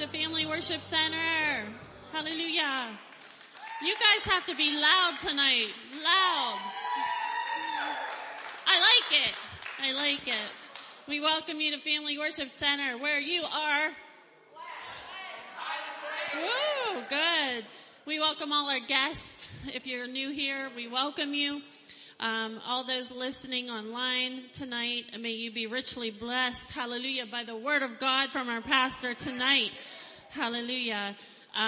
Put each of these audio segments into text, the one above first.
to Family Worship Center. Hallelujah. You guys have to be loud tonight. Loud. I like it. We welcome you to Family Worship Center where you are. Woo, good. We welcome all our guests. If you're new here, we welcome you. All those listening online tonight, may you be richly blessed, hallelujah, by the word of God from our pastor tonight. Hallelujah.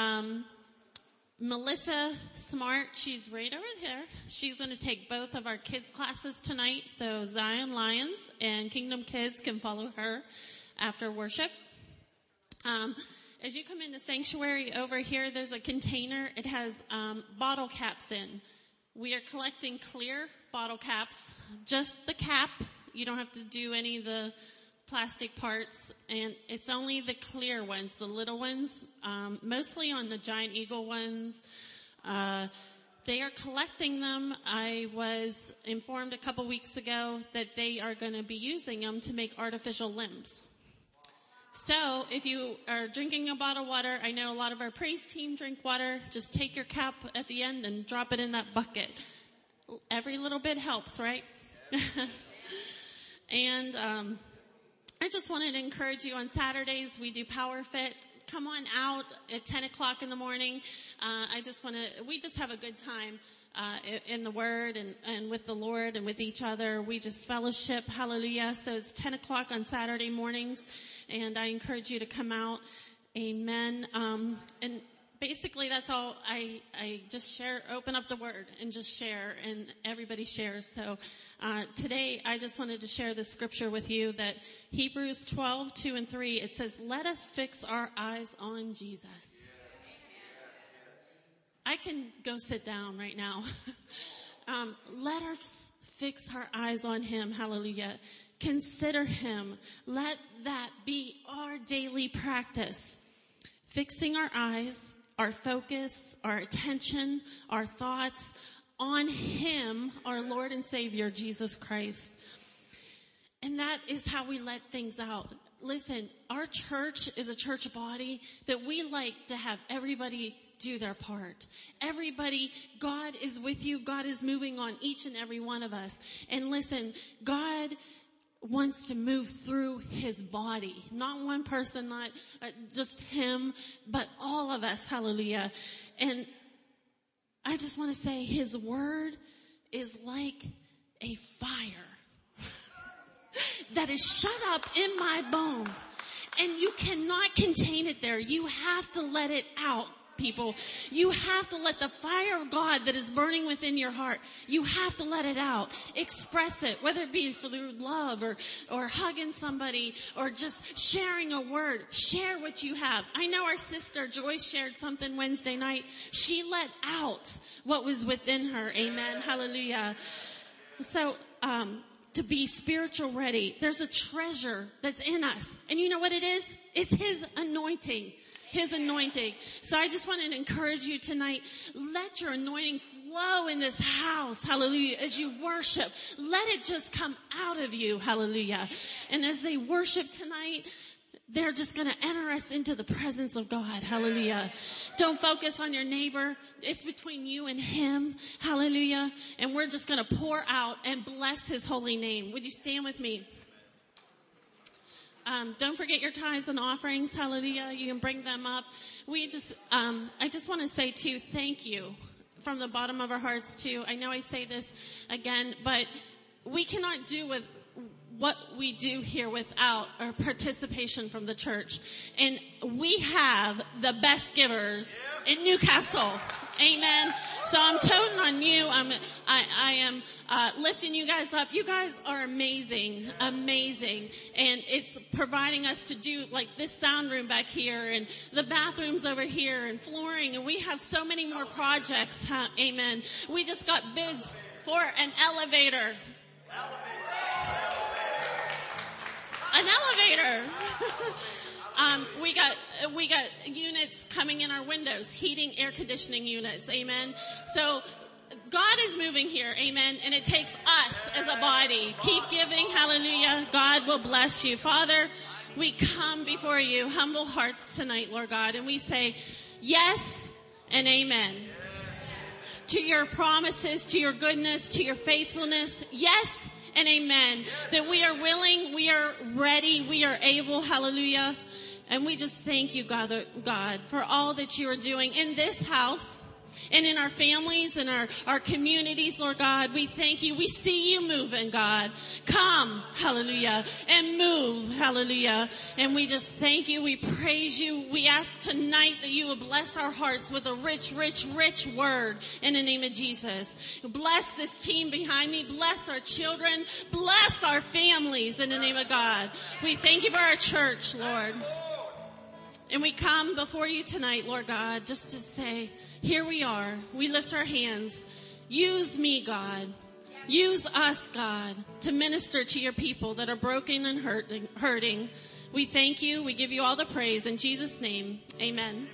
Melissa Smart, she's right over here. She's going to take both of our kids' classes tonight, so Zion Lions and Kingdom Kids can follow her after worship. As you come in the sanctuary over here, there's a container. It has bottle caps in. We are collecting clear bottle caps, just the cap. You don't have to do any of the plastic parts, and it's only the clear ones, the little ones, mostly on the Giant Eagle ones. They are collecting them. I was informed a couple weeks ago that they are going to be using them to make artificial limbs. So if you are drinking a bottle of water, I know a lot of our praise team drink water, just take your cap at the end and drop it in that bucket. Every little bit helps, right? And I just wanted to encourage you on Saturdays, we do Power Fit. Come on out at 10 o'clock in the morning. We just have a good time in the Word and with the Lord and with each other. We just fellowship, hallelujah. So it's 10 o'clock on Saturday mornings, and I encourage you to come out. Amen. And basically that's all. I just open up the Word and just share, and everybody shares. So today I just wanted to share this scripture with you, that Hebrews 12:2-3, it says, let us fix our eyes on Jesus. I can go sit down right now. Let us fix our eyes on him. Hallelujah. Consider him. Let that be our daily practice. Fixing our eyes, our focus, our attention, our thoughts on him, our Lord and Savior, Jesus Christ. And that is how we let things out. Listen, our church is a church body that we like to have everybody do their part. Everybody, God is with you. God is moving on each and every one of us. And listen, God wants to move through his body. Not one person, not just him, but all of us. Hallelujah. And I just want to say his word is like a fire that is shut up in my bones. And you cannot contain it there. You have to let it out. People, you have to let the fire of God that is burning within your heart, you have to let it out. Express it, whether it be through love or hugging somebody or just sharing a word. Share what you have. I know our sister Joyce shared something Wednesday night. She let out what was within her. Amen. Hallelujah. So, to be spiritual ready, there's a treasure that's in us. And you know what it is? It's his anointing. His anointing. So I just wanted to encourage you tonight. Let your anointing flow in this house. Hallelujah. As you worship, let it just come out of you. Hallelujah. And as they worship tonight, they're just going to enter us into the presence of God. Hallelujah. Don't focus on your neighbor. It's between you and him. Hallelujah. And we're just going to pour out and bless his holy name. Would you stand with me? Don't forget your tithes and offerings. Hallelujah. You can bring them up. I just want to say too, thank you from the bottom of our hearts too. I know I say this again, but we cannot do with what we do here without our participation from the church. And we have the best givers in Newcastle. Amen. So I'm toting on you. I am lifting you guys up. You guys are amazing, amazing. And it's providing us to do like this sound room back here and the bathrooms over here and flooring. And we have so many more projects. Amen. We just got bids for an elevator. An elevator. We got units coming in our windows, heating, air conditioning units. Amen. So God is moving here. Amen. And it takes us as a body. Keep giving. Hallelujah. God will bless you. Father, we come before you, humble hearts tonight, Lord God, and we say yes and amen. To your promises, to your goodness, to your faithfulness. Yes and amen. That we are willing, we are ready, we are able. Hallelujah. And we just thank you, God, for all that you are doing in this house and in our families and our communities, Lord God. We thank you. We see you moving, God. Come, hallelujah, and move, hallelujah. And we just thank you. We praise you. We ask tonight that you will bless our hearts with a rich, rich, rich word in the name of Jesus. Bless this team behind me. Bless our children. Bless our families in the name of God. We thank you for our church, Lord. And we come before you tonight, Lord God, just to say, here we are. We lift our hands. Use me, God. Use us, God, to minister to your people that are broken and hurting. We thank you. We give you all the praise. In Jesus' name, amen.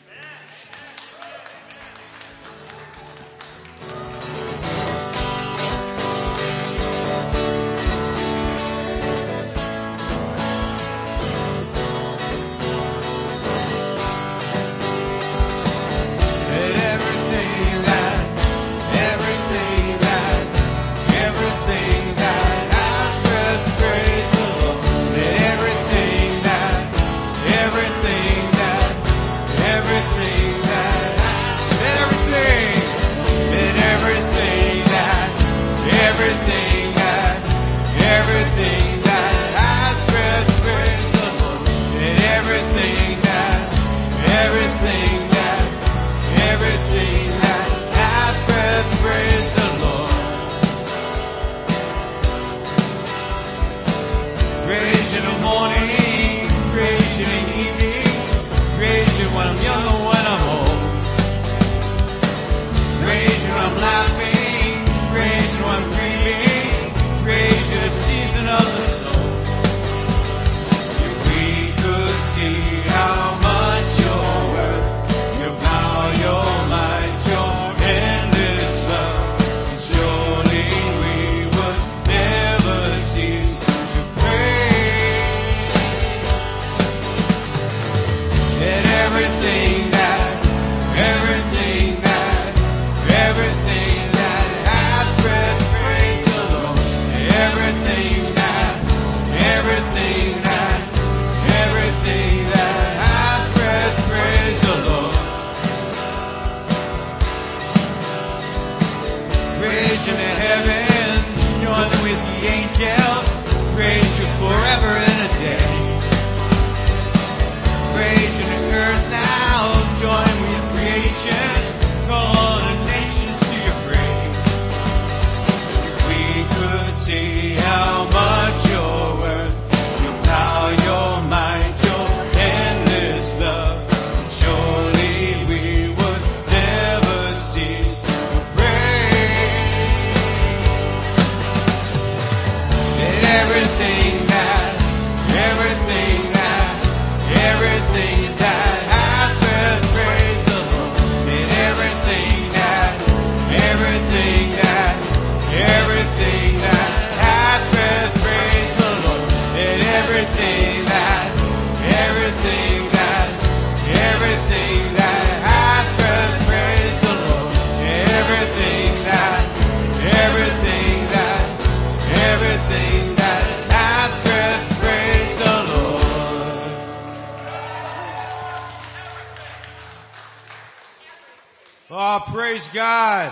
Praise God.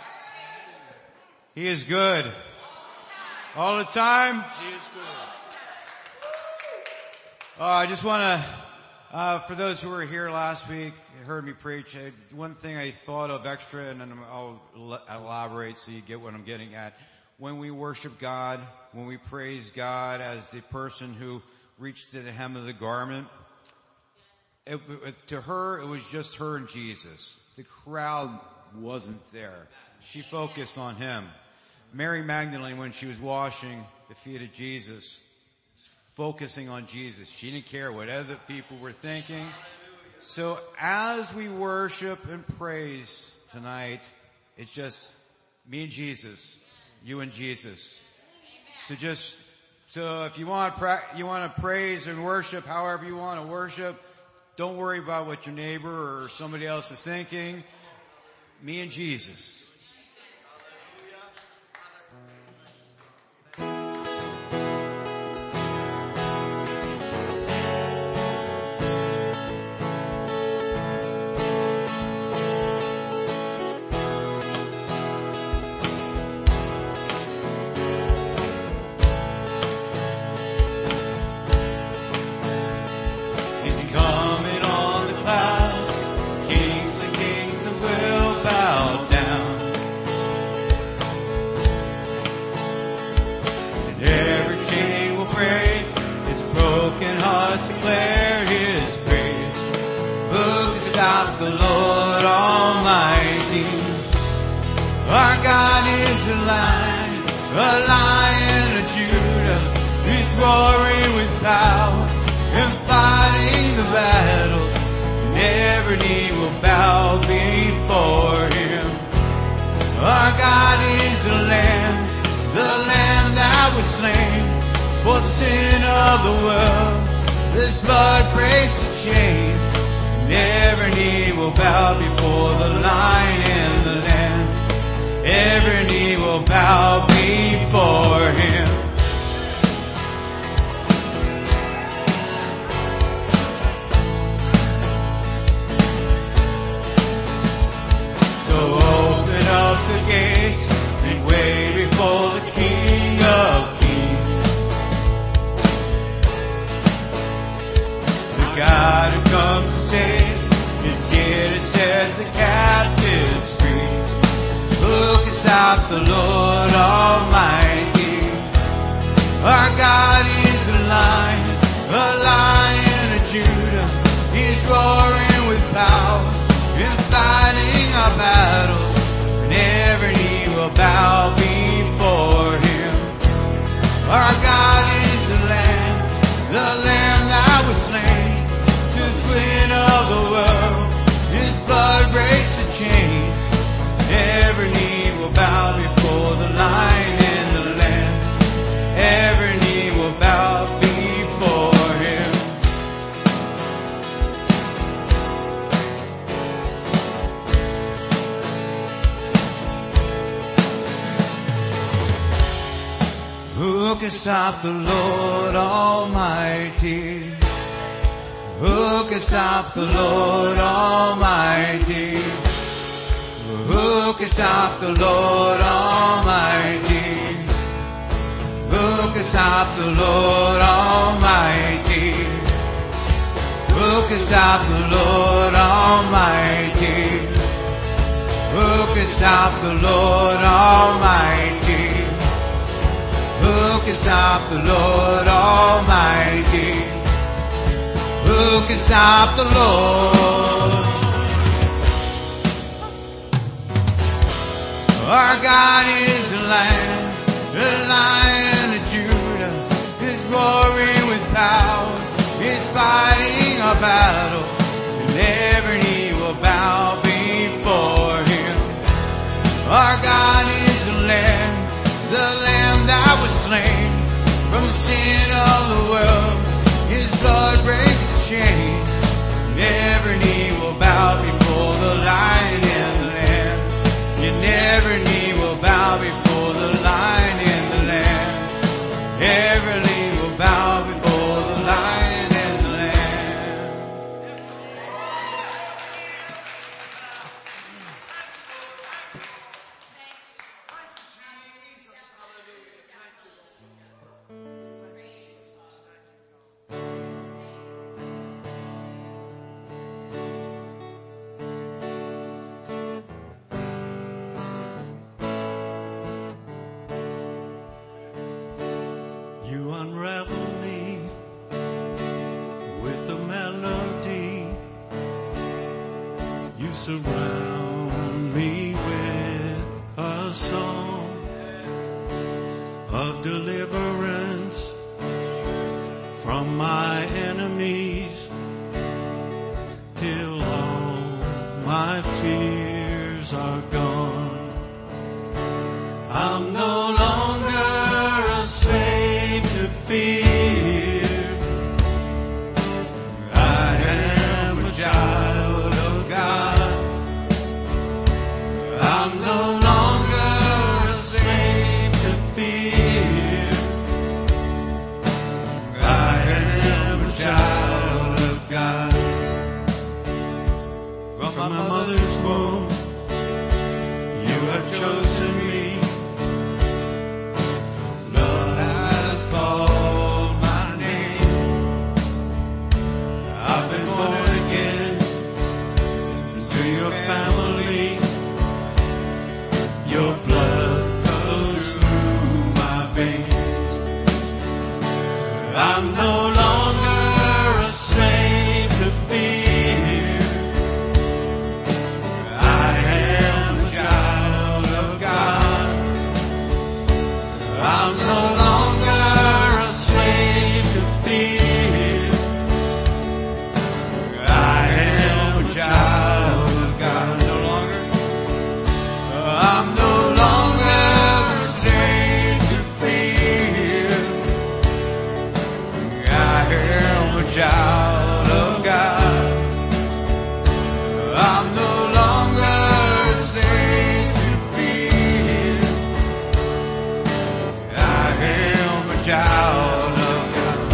He is good. All the time? He is good. I just want to, for those who were here last week, heard me preach, one thing I thought of extra, and then I'll elaborate so you get what I'm getting at. When we worship God, when we praise God as the person who reached to the hem of the garment, to her, it was just her and Jesus. The crowd wasn't there. She focused on him. Mary Magdalene, when she was washing the feet of Jesus, focusing on Jesus. She didn't care what other people were thinking. So as we worship and praise tonight, it's just me and Jesus, you and Jesus. So just So if you want to praise and worship however you want to worship, don't worry about what your neighbor or somebody else is thinking. Me and Jesus. The Lord Almighty, our God is a Lion of Judah. He's roaring with power and fighting the battles, and every knee will bow before Him. Our God is the Lamb that was slain for the sin of the world. His blood breaks the chains. Every knee will bow before the Lion and the Lamb. Every knee will bow before Him. So open up the gates and wait before the King of Kings. The God who comes to save is here to set the captives free. Look out the Lord Almighty. Our God is a Lion of Judah. He's roaring with power and fighting our battles, and every knee will bow before Him. Our God is the Lamb that was slain to the sin of the world. His blood breaks the chains. Every knee will bow before the Lion and the Lamb. Every knee will bow before Him. Who can stop the Lord Almighty? Who can stop the Lord Almighty? Who can stop the Lord Almighty? Who can stop the Lord Almighty? Who can stop the Lord Almighty? Who can stop the Lord Almighty? Who can stop the Lord Almighty? Who can stop the Lord? Our God is a Lion of Judah. He's roaring with power. He's fighting our battle, and every knee will bow before Him. Our God is the Lamb that was slain from the sin of the world. His blood breaks the chains, and every knee will bow before the Lion and the Lamb. And every knee will bow before the Lion and the Lamb. Every knee will bow before the Lion and the Lamb. You unravel me with a melody. You surround me with a song of deliverance from my enemies, till all my fears are gone. I'm no longer a slave to fear. no longer a slave to fear. I am a child of God. I'm no longer a slave to fear. I am a child of God. No longer. I'm no longer a slave to fear. I am a child of God. I'm no longer a slave to fear. I am a child of God.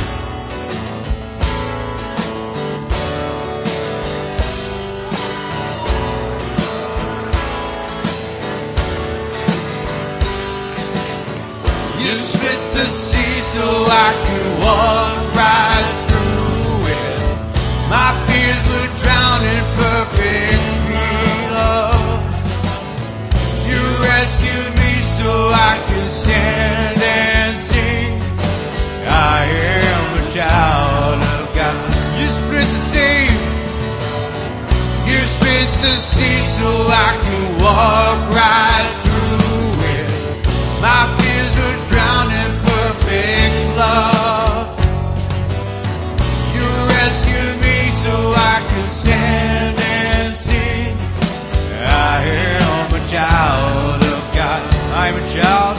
You split the sea so I could walk right through it. My fears would drown in perfect love. You rescued me so I could stand and sing. I am a child of God. You split the sea. You split the sea so I could walk right through it. My fears would drown in perfect love. You rescued me so I could stand and sing. I am a child of God. I'm a child.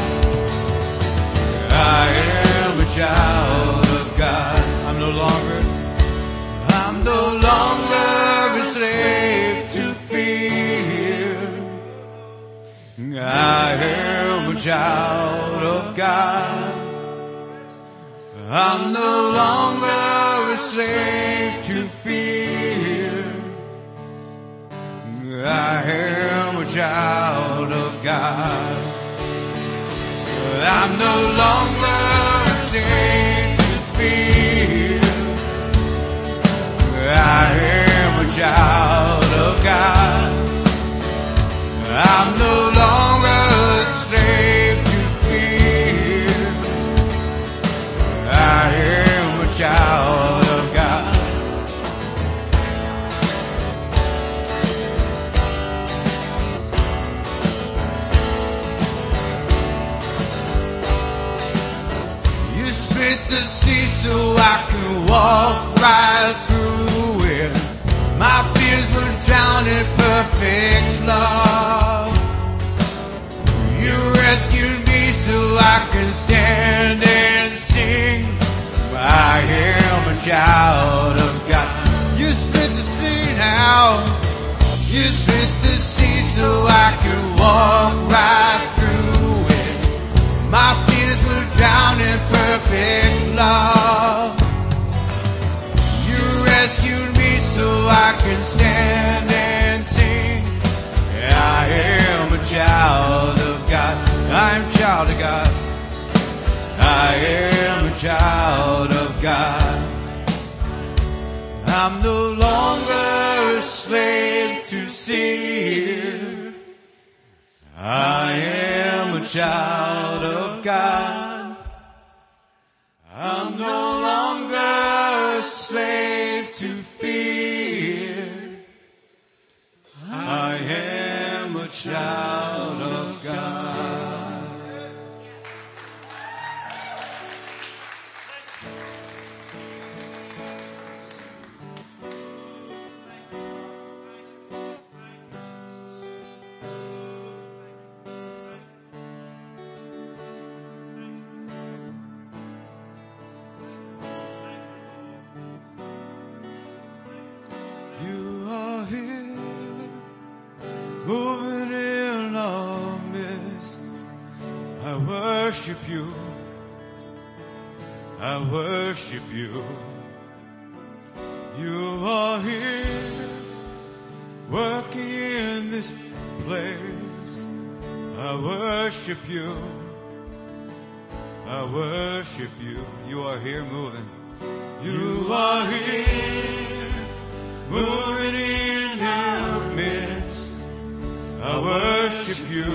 I am a child of God. I'm no longer. I'm no longer a slave to fear. I am a child of God. I'm no longer a slave to fear. I am a child of God. I'm no longer a slave to fear. I am a child of God. I'm no longer a slave to fear. I am a child of God. You split the sea so I could walk right through it. My fears would drown in perfect love. You rescued me so I can stand and sing. I am a child of God. You split the sea now. You split the sea so I could walk right through it. My fears would drown in perfect love. You rescued me so I can stand and sing. I am a child of God. I'm a child of God. I am a child of God. I'm no longer a slave to sin. I am a child of God. I'm no longer a slave to fear. I am a child of God. You are here, moving in our midst. I worship you. I worship you. You are here, working in this place. I worship you. I worship you. You are here moving. You are here, moving in our midst. I worship you.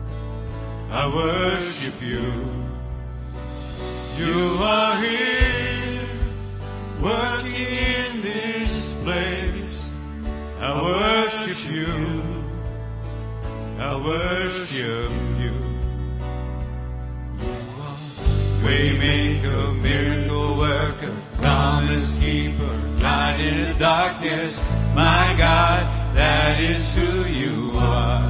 I worship you. You are here, place. I worship you. I worship you. Waymaker, miracle worker, promise keeper, light in the darkness. My God, that is who you are.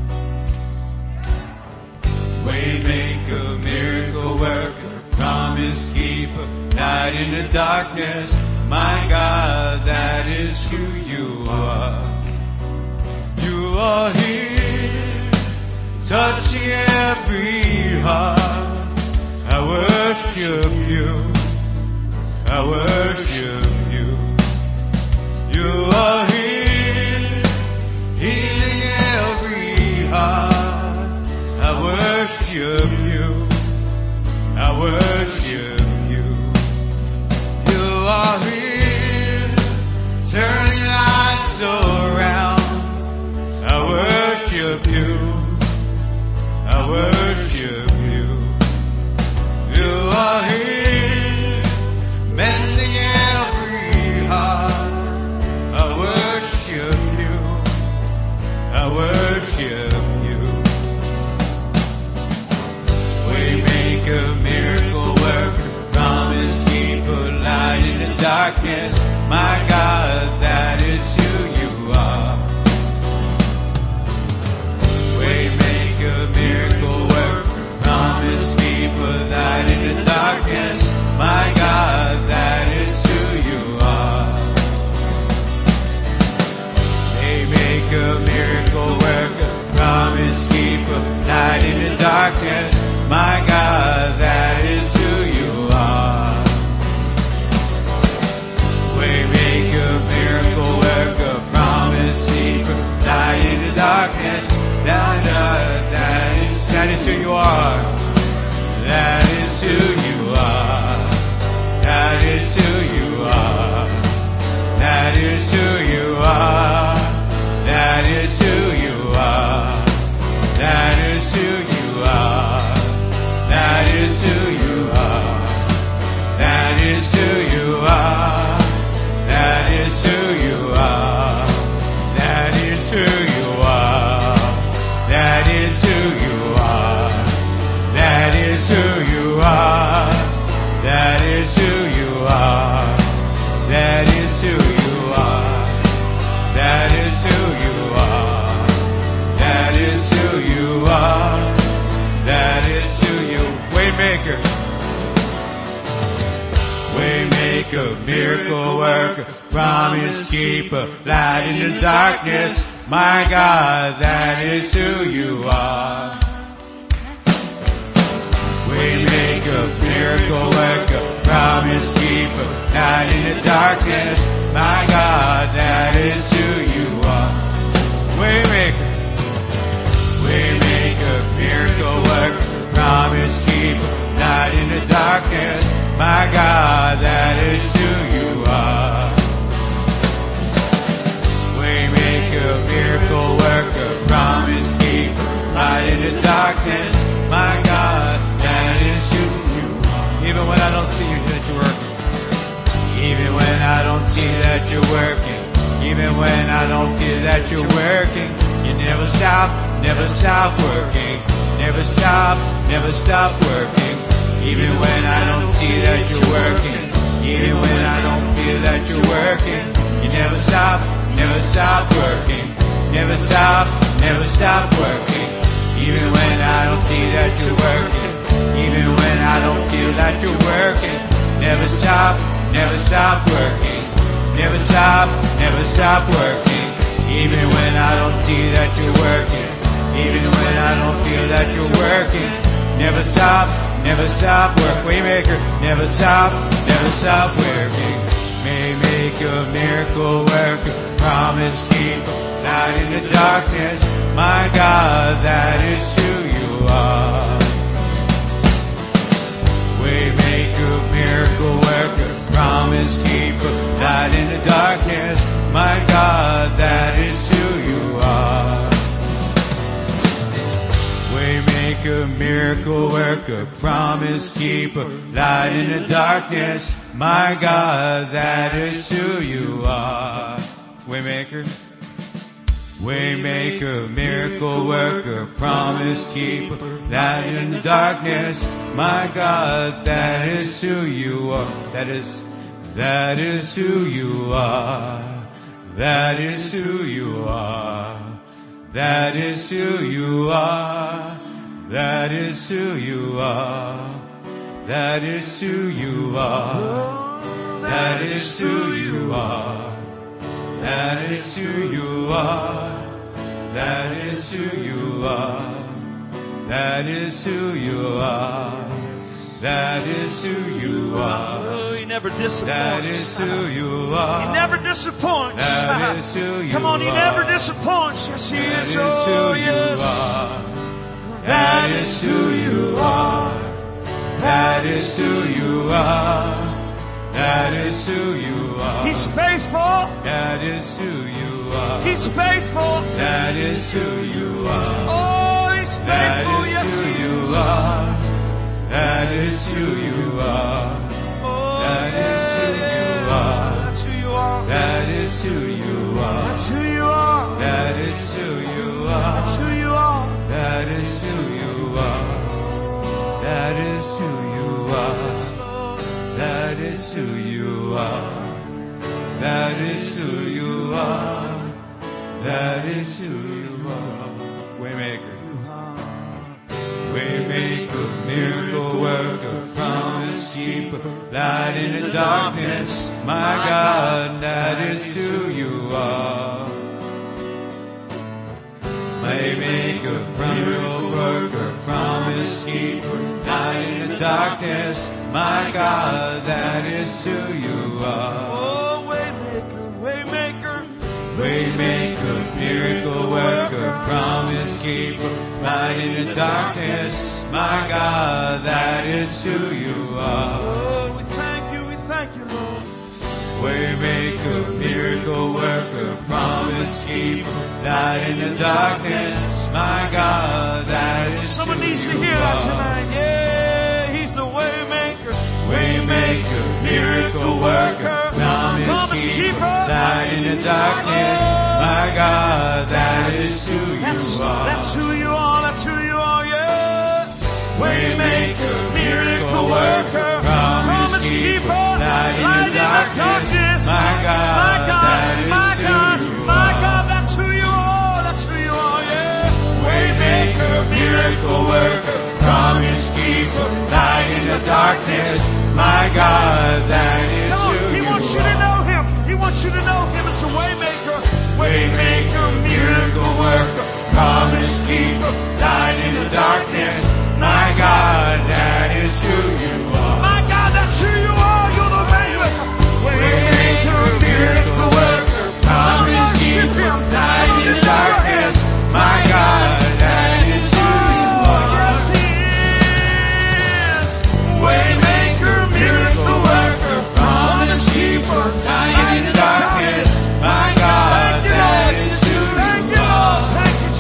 Waymaker, miracle worker, promise keeper, light in the darkness. My God, that is who you are. You are here, touching every heart. I worship you. I worship you. You are here, healing every heart. I worship you. I worship you. You are here, turning lives around. I worship you. I worship you. You are here, mending every heart. I worship you. I worship you. Waymaker, miracle worker, promise keeper, light in the darkness. My God, that is who you are. Waymaker, miracle worker, promise keeper, light in the darkness. My God, that is who you are. Waymaker, miracle worker, promise keeper, light in the darkness. My God, that is who you are. Waymaker, miracle worker, promise keeper, light in the darkness. That is who you are. That is who you are. That is who you are. That is who you are. That is who you are. That is who you are. That is who you are. That is who you are. That is who you are. That is who you are. That is who you are. That is who you are. That is who you are. That is who you are. That is who you are. That is who you are. That is who you are. Waymaker. Waymaker, miracle worker, promise keeper, light in the darkness. My God, that is who you are. Waymaker, miracle worker, promise keeper, light in the darkness. My God, that is who you are. Waymaker, waymaker, miracle worker, promise keeper, light in the darkness. My God, that is who you are. Waymaker, miracle worker, promise keeper, light in the darkness. My God, that is who you are. Even when I don't see you that you're working. Even when I don't see that you're working. Even when I don't feel that you're working. You never stop working. Never stop working. Even when I don't see that you're working. Even when I don't feel that you're working. You never stop working. Never stop working. Even when I don't see that you're working. Even when I don't feel that you're working. Never stop working. Never stop working. Even when I don't see that you're working. Even when I don't feel that you're working. Never stop work. Waymaker, never stop working. Waymaker, miracle worker, promise keeper, light in the darkness. My God, that is who you are. Waymaker, miracle worker, promise keeper, light in the darkness. My God, that is who you are. Waymaker, miracle worker, promise keeper, light in the darkness. My God, that is who you are. Waymaker. Waymaker, miracle worker, promise keeper, light in the darkness. My God, that is who you are. That is who you are. That is who you are. That is who you are. That is who you are. That is who you are. That is who you are. That is who you are. That is who you are. That is who you are. That is who you are. Oh, he never disappoints. That is who you are. He never disappoints. That is who you are. Come on, he never disappoints. Yes, he is. That is who you are. That is who you are. That is who you are. That is who you are. He's faithful. That is who you are. He's faithful. That is who you are. Oh, he's faithful. Yes, who he you is. are. That is who you are. Oh, That is who you are. That's who you are. That is who you are. That's who you are. That is who you are. That's who you are. That is who you are. That is who you are. That is who you are. That is who you are. That is who you are. Waymaker. Waymaker, miracle worker, promise keeper, light in the darkness. My God, that is who you are. Waymaker, miracle worker, promise keeper, light in the darkness. My God, that is who you are. Oh, waymaker, waymaker. Waymaker, miracle worker, promise keeper, light in the darkness. My God, that is who you are. Oh, we thank you, Lord. Waymaker, miracle worker, promise keeper, light in the darkness. My God, that is Someone who needs to you hear that are. tonight. Yeah, he's the waymaker. Waymaker, miracle worker, promise keeper, light in the darkness. My God, that is who you are. That's who you are. That's who you are. Yeah. Waymaker, miracle worker, promise keeper, light in the darkness. My God, that is who you are. My God, that's who you are. That's who you are. Yeah. Waymaker, miracle worker, promise keeper, light in the darkness. My God, that is Come who on, he you wants you to are. know him. He wants you to know him as a waymaker. Waymaker, miracle worker, promise keeper, light in the darkness. My God, that is who you are. My God, that's who you are. You're the waymaker. Waymaker, miracle worker, promise keeper, light in the darkness. My God, that is who you are. Yes, he is. Waymaker, miracle worker, promise keeper, light in the darkness. My God, that is who you are. Thank you,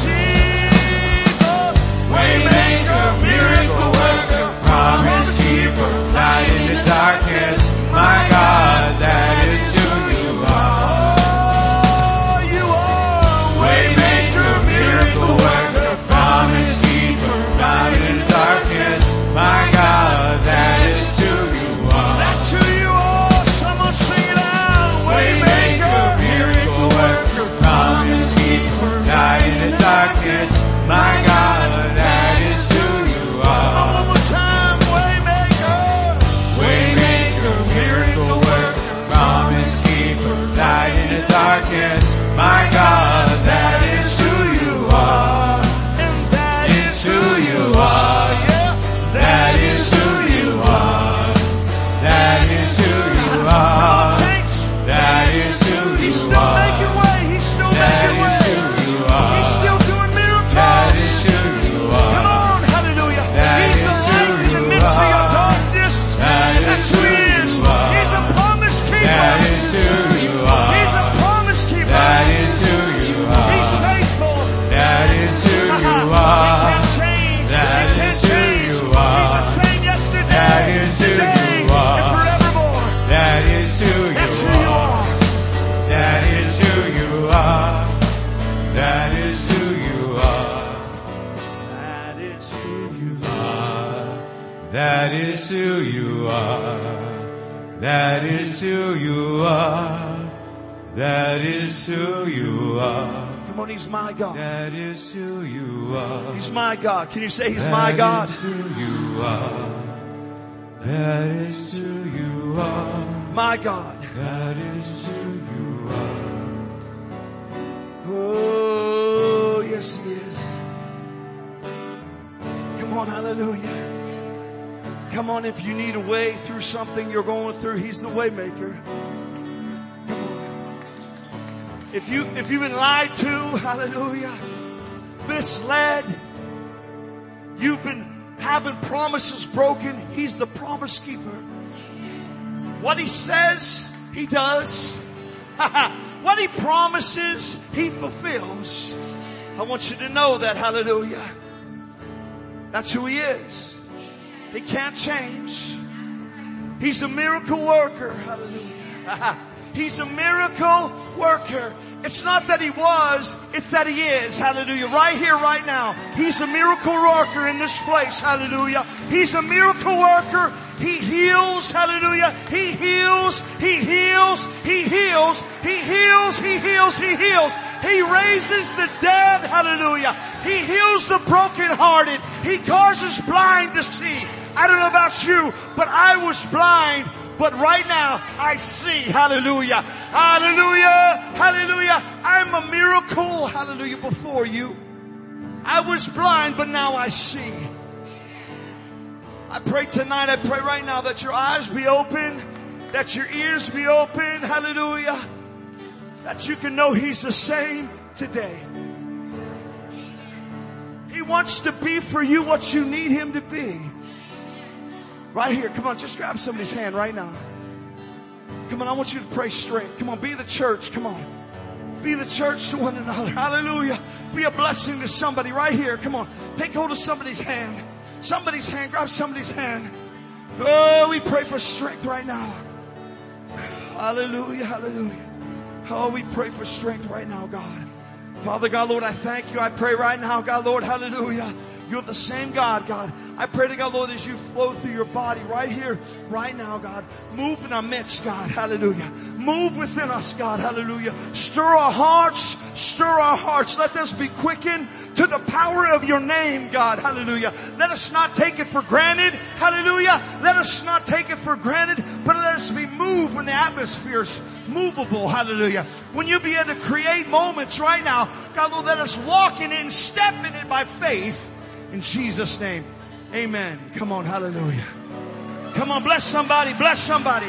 Jesus. Waymaker, miracle worker, promise keeper, light in the darkness. My God, that is who you are. Oh, you are. Waymaker, miracle worker, promise keeper, light in the darkness. My God, that is who you are. That's who you are. Someone sing it out. Waymaker, miracle worker, promise keeper, light in the darkness. My God, that is who you are. One more time. Waymaker. Waymaker, miracle worker, promise keeper, light in the darkness. My God, that is who you are. And that It's who you are. yeah. That is who you are. That is who you are. Takes. That is who He's you still making are. way. He's still That making way. is who you are. He's still doing miracles. That is who you Come are. on, hallelujah. That He's is a who light in the you midst of your are. darkness. That That's is who he who is. you are. He's a promise keeper. That is who you are. He's a promise keeper. That is who you He's are. faithful. That is who you He are. can't change. That He can't is who change. you are. He's the same yesterday, That is who today, you are. and forevermore. That is who you are. That is who you are. That is who you are. Come on, He's my God. That is who you are. He's my God. Can you say He's my God? That is who you are. That is who you are. My God. That is who you are. Oh, yes, He is. Come on, hallelujah. Come on, if you need a way through something you're going through, He's the way maker. Come on. If you've been lied to, hallelujah, misled, you've been having promises broken, He's the promise keeper. What He says, He does. What He promises, He fulfills. I want you to know that, hallelujah. That's who He is. He can't change. He's a miracle worker. Hallelujah. He's a miracle worker. It's not that He was, it's that He is. Hallelujah. Right here, right now. He's a miracle worker in this place. Hallelujah. He's a miracle worker. He heals. Hallelujah. He heals. He heals. He heals. He heals. He heals. He heals. He raises the dead. Hallelujah. He heals the brokenhearted. He causes blind to see. I don't know about you, but I was blind, but right now I see. Hallelujah. Hallelujah. Hallelujah. I'm a miracle. Hallelujah. Before you. I was blind, but now I see. I pray tonight, I pray right now that your eyes be open, that your ears be open. Hallelujah. That you can know He's the same today. He wants to be for you what you need Him to be. Right here. Come on, just grab somebody's hand right now. Come on, I want you to pray strength. Come on, be the church. Come on. Be the church to one another. Hallelujah. Be a blessing to somebody right here. Come on. Take hold of somebody's hand. Somebody's hand. Grab somebody's hand. Oh, we pray for strength right now. Hallelujah. Hallelujah. Oh, we pray for strength right now, God. Father God, Lord, I thank you. I pray right now, God, Lord, hallelujah. You're the same God, God. I pray to God, Lord, as you flow through your body right here, right now, God. Move in our midst, God. Hallelujah. Move within us, God. Hallelujah. Stir our hearts. Stir our hearts. Let us be quickened to the power of your name, God. Hallelujah. Let us not take it for granted. Hallelujah. Let us not take it for granted, but let us be moved when the atmosphere's movable. Hallelujah. When you begin to create moments right now, God, Lord, let us walk in it and step in it by faith. In Jesus' name. Amen. Come on. Hallelujah. Come on. Bless somebody. Bless somebody.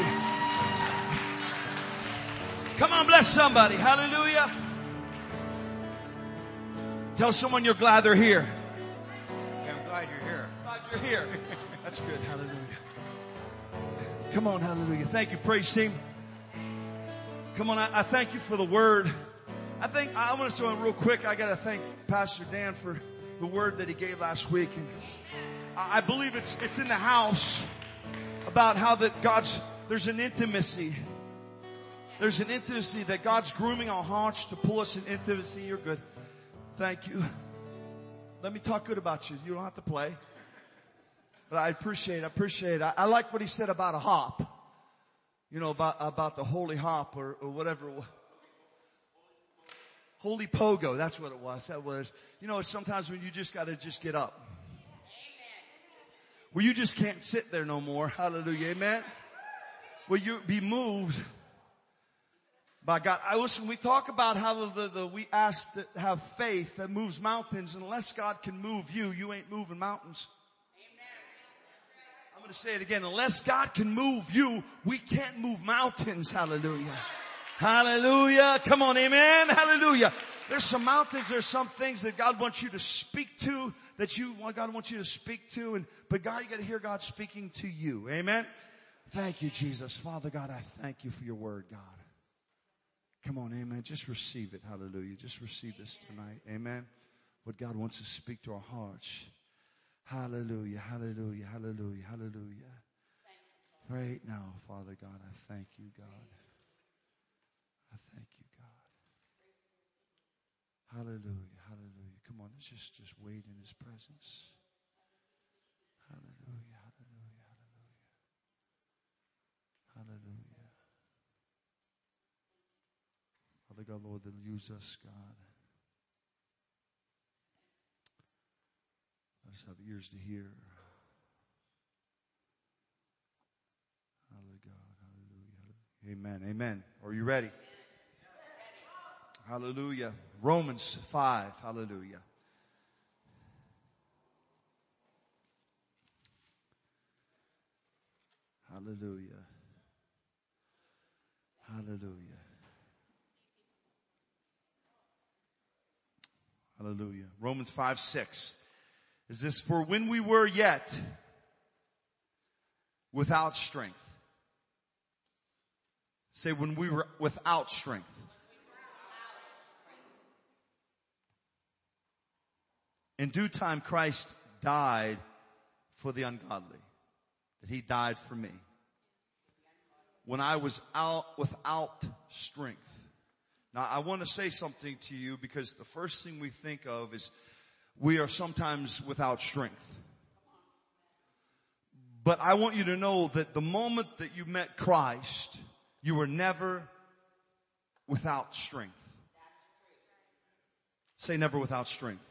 Come on. Bless somebody. Hallelujah. Tell someone you're glad they're here. Yeah, I'm glad you're here. Glad you're here. That's good. Hallelujah. Come on. Hallelujah. Thank you, praise team. Come on. I thank you for the word. I want to say real quick. I got to thank Pastor Dan for the word that he gave last week. And I believe it's in the house about how that there's an intimacy. There's an intimacy that God's grooming our hearts to pull us in intimacy. You're good. Thank you. Let me talk good about you. You don't have to play. But I appreciate it. I like what he said about a hop. You know, about the holy hop or whatever. Holy pogo. That's what it was. That was, you know, sometimes when you just got to just get up. Well, you just can't sit there no more. Hallelujah. Amen. Well, you be moved by God. Listen, we talk about how we ask to have faith that moves mountains. And unless God can move you, you ain't moving mountains. I'm going to say it again. Unless God can move you, we can't move mountains. Hallelujah. Hallelujah. Come on. Amen. Hallelujah. There's some mountains. There's some things that God wants you to speak to God wants you to speak to. But God, you got to hear God speaking to you. Amen. Thank you, Jesus. Father God, I thank you for your word, God. Come on. Amen. Just receive it. Hallelujah. Just receive this tonight. Amen. What God wants to speak to our hearts. Hallelujah. Hallelujah. Hallelujah. Hallelujah. Right now, Father God, I thank you, God. I thank you, God. Hallelujah, hallelujah. Come on, let's just wait in His presence. Hallelujah, hallelujah. Father God, Lord, that use us, God. Let us have ears to hear. Hallelujah. Amen. Amen. Are you ready? Hallelujah. Romans 5. Hallelujah. Hallelujah. Hallelujah. Hallelujah. Romans 5:6 is this: for when we were yet without strength. Say, when we were without strength. In due time, Christ died for the ungodly. That he died for me. When I was without strength. Now, I want to say something to you, because the first thing we think of is we are sometimes without strength. But I want you to know that the moment that you met Christ, you were never without strength. Say never without strength.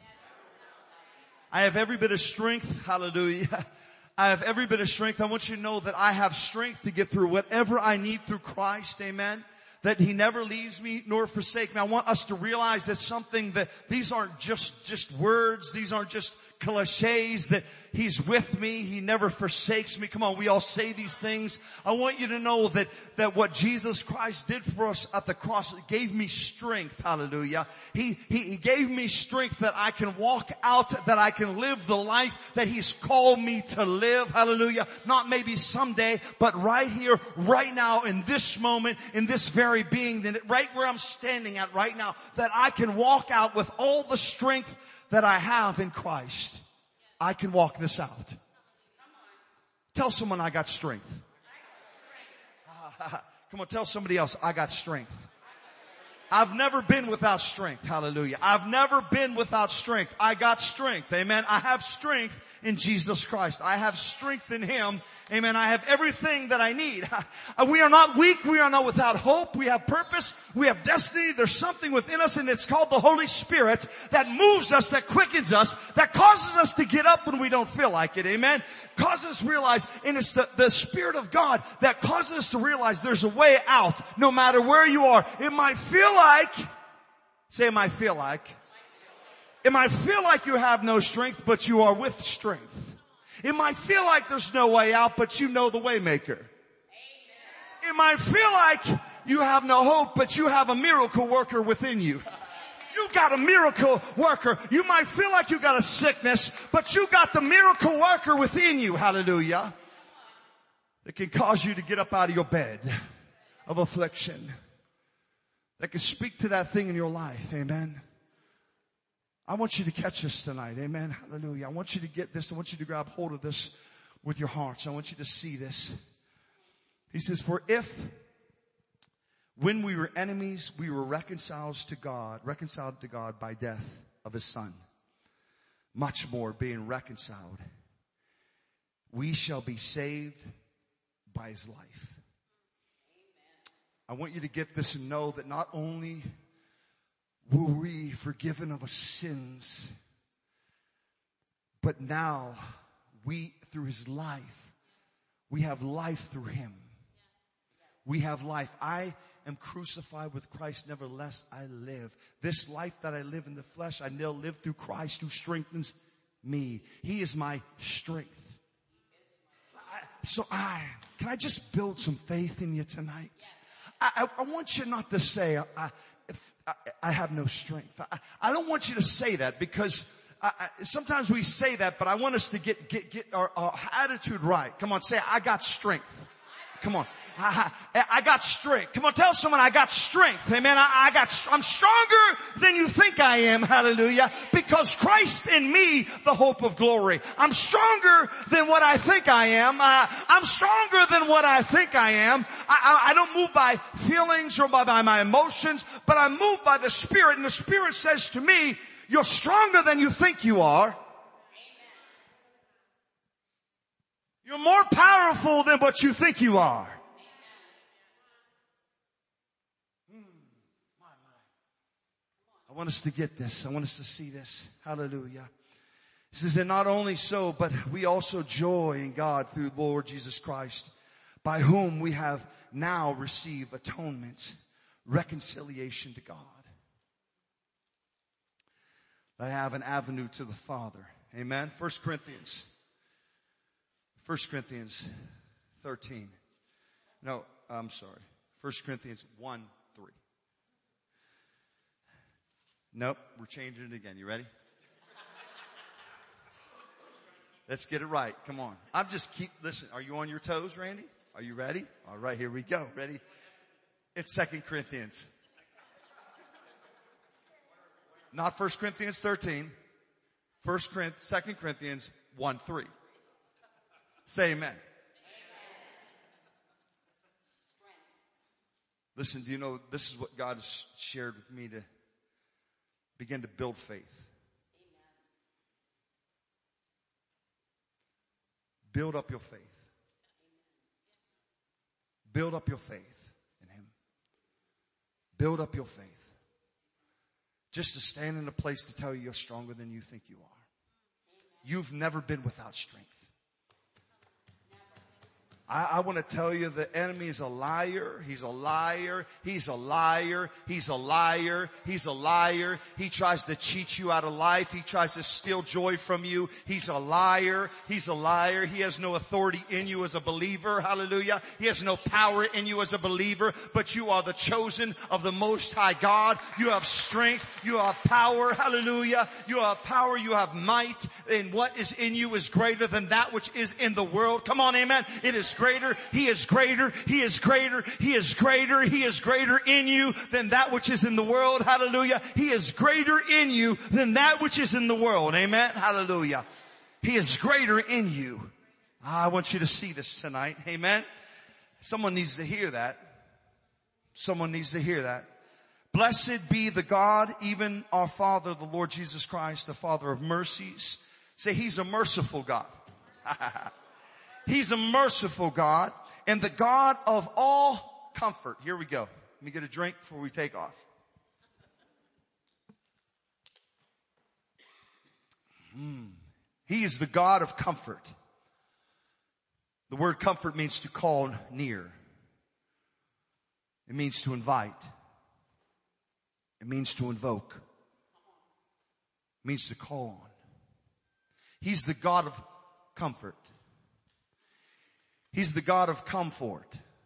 I have every bit of strength. Hallelujah. I have every bit of strength. I want you to know that I have strength to get through whatever I need through Christ. Amen. That he never leaves me nor forsake me. I want us to realize that something that these aren't just words. These aren't just cliches, that he's with me. He never forsakes me. Come on, we all say these things. I want you to know that what Jesus Christ did for us at the cross gave me strength. Hallelujah. He gave me strength that I can walk out, that I can live the life that he's called me to live. Hallelujah. Not maybe someday, but right here, right now, in this moment, in this very being, right where I'm standing at right now, that I can walk out with all the strength that I have in Christ. I can walk this out. Tell someone I got strength. Come on, tell somebody else I got strength. I've never been without strength. Hallelujah. I've never been without strength. I got strength. Amen. I have strength in Jesus Christ. I have strength in him. Amen. I have everything that I need. We are not weak. We are not without hope. We have purpose. We have destiny. There's something within us, and it's called the Holy Spirit that moves us, that quickens us, that causes us to get up when we don't feel like it. Amen. Causes us to realize, and it's the Spirit of God that causes us to realize there's a way out no matter where you are. It might feel like, say it might feel like. It might feel like you have no strength, but you are with strength. It might feel like there's no way out, but you know the way maker. It might feel like you have no hope, but you have a miracle worker within you. You got a miracle worker. You might feel like you got a sickness, but you got the miracle worker within you. Hallelujah. That can cause you to get up out of your bed of affliction. That can speak to that thing in your life. Amen. I want you to catch this tonight. Amen. Hallelujah. I want you to get this. I want you to grab hold of this with your hearts. I want you to see this. He says, for if when we were enemies, we were reconciled to God by death of his son, much more being reconciled, we shall be saved by his life. I want you to get this and know that not only were we forgiven of our sins, but now we, through his life, we have life through him. We have life. I am crucified with Christ, nevertheless I live. This life that I live in the flesh, I now live through Christ who strengthens me. He is my strength. Can I just build some faith in you tonight? I want you not to say, I have no strength. I don't want you to say that, because sometimes we say that, but I want us to get our attitude right. Come on, say, I got strength. Come on. I got strength. Come on, tell someone I got strength. Amen. I'm stronger than you think I am. Hallelujah. Because Christ in me, the hope of glory. I'm stronger than what I think I am. I'm stronger than what I think I am. I don't move by feelings or by my emotions, but I move by the Spirit. And the Spirit says to me, you're stronger than you think you are. You're more powerful than what you think you are. I want us to get this. I want us to see this. Hallelujah. It says that not only so, but we also joy in God through the Lord Jesus Christ, by whom we have now received atonement, reconciliation to God. I have an avenue to the Father. Amen. 1 Corinthians 13. No, I'm sorry. 1 Corinthians 1:3. Nope, we're changing it again. You ready? Let's get it right. Come on. Listen, are you on your toes, Randy? Are you ready? All right, here we go. Ready? It's 2 Corinthians. Not 1 Corinthians 13. 2 Corinthians 1:3. Say amen. Listen, do you know this is what God has shared with me to begin to build faith. Build up your faith. Build up your faith in Him. Build up your faith. Just to stand in a place to tell you you're stronger than you think you are. You've never been without strength. I want to tell you the enemy is a liar. He's a liar. He's a liar. He's a liar. He's a liar. He tries to cheat you out of life. He tries to steal joy from you. He's a liar. He's a liar. He has no authority in you as a believer. Hallelujah. He has no power in you as a believer, but you are the chosen of the Most High God. You have strength. You have power. Hallelujah. You have power. You have might. And what is in you is greater than that which is in the world. Come on, amen. It is greater. He is greater. He is greater. He is greater. He is greater in you than that which is in the world. Hallelujah. He is greater in you than that which is in the world. Amen. Hallelujah. He is greater in you. I want you to see this tonight. Amen. Someone needs to hear that. Someone needs to hear that. Blessed be the God, even our Father, the Lord Jesus Christ, the Father of mercies. Say, He's a merciful God. He's a merciful God and the God of all comfort. Here we go. Let me get a drink before we take off. He is the God of comfort. The word comfort means to call near. It means to invite. It means to invoke. It means to call on. He's the God of comfort. He's the God of comfort.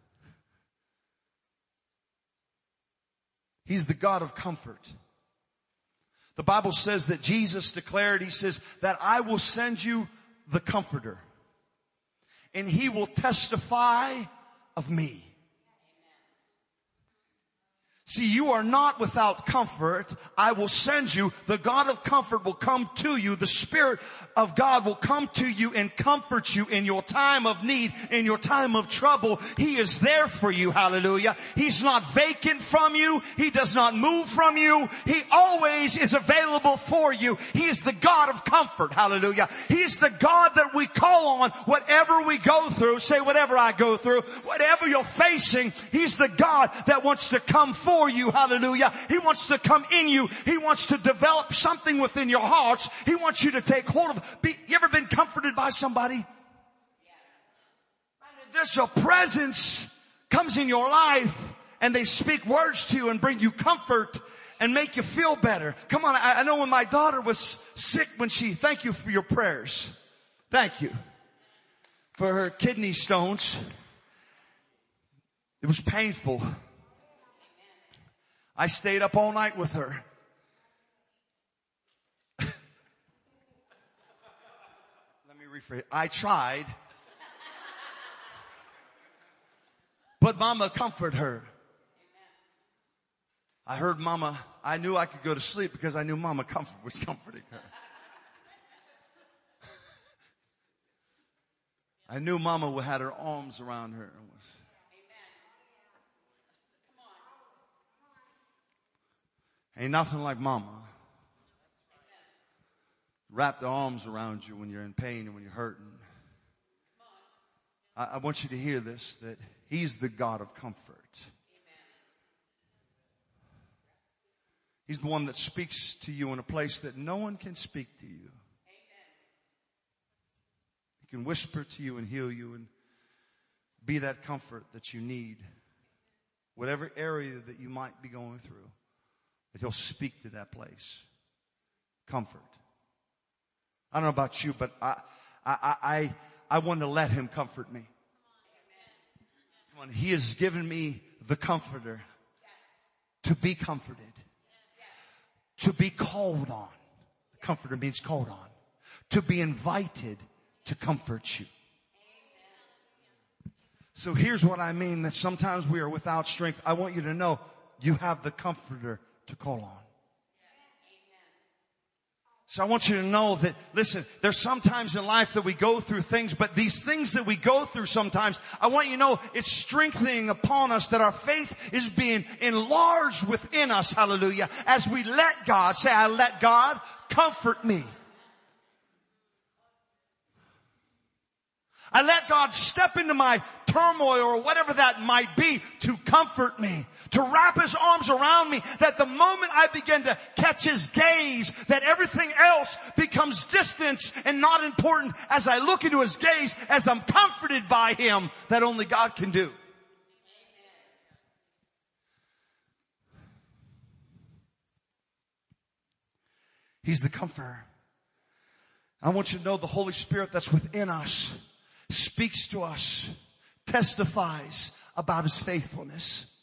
He's the God of comfort. The Bible says that Jesus declared, He says, that I will send you the Comforter, and He will testify of me. See, you are not without comfort. I will send you. The God of comfort will come to you. The Spirit of God will come to you and comfort you in your time of need, in your time of trouble. He is there for you. Hallelujah. He's not vacant from you. He does not move from you. He always is available for you. He is the God of comfort. Hallelujah. He's the God that we call on whatever we go through. Say, whatever I go through, whatever you're facing, He's the God that wants to come for you. Hallelujah. He wants to come in you. He wants to develop something within your hearts. He wants you to take hold of. You ever been comforted by somebody? There's a presence comes in your life and they speak words to you and bring you comfort and make you feel better. Come on. I know when my daughter was sick, thank you for your prayers. Thank you for her kidney stones. It was painful. I stayed up all night with her. Let me rephrase. I tried. But Mama comforted her. I heard Mama. I knew I could go to sleep because I knew Mama was comforting her. I knew Mama had her arms around her. Ain't nothing like Mama. Wrap the arms around you when you're in pain and when you're hurting. I want you to hear this, that He's the God of comfort. He's the one that speaks to you in a place that no one can speak to you. He can whisper to you and heal you and be that comfort that you need. Whatever area that you might be going through, that He'll speak to that place. Comfort. I don't know about you, but I want to let Him comfort me. Come on, He has given me the Comforter to be comforted. To be called on. Comforter means called on. To be invited to comfort you. So here's what I mean, that sometimes we are without strength. I want you to know you have the Comforter to call on. So I want you to know that, listen, there's sometimes in life that we go through things, but these things that we go through sometimes, I want you to know it's strengthening upon us, that our faith is being enlarged within us, hallelujah, as we let God, say, I let God comfort me. I let God step into my turmoil or whatever that might be to comfort me, to wrap His arms around me, that the moment I begin to catch His gaze, that everything else becomes distant and not important as I look into His gaze, as I'm comforted by Him, that only God can do. He's the comforter. I want you to know the Holy Spirit that's within us speaks to us, testifies about His faithfulness,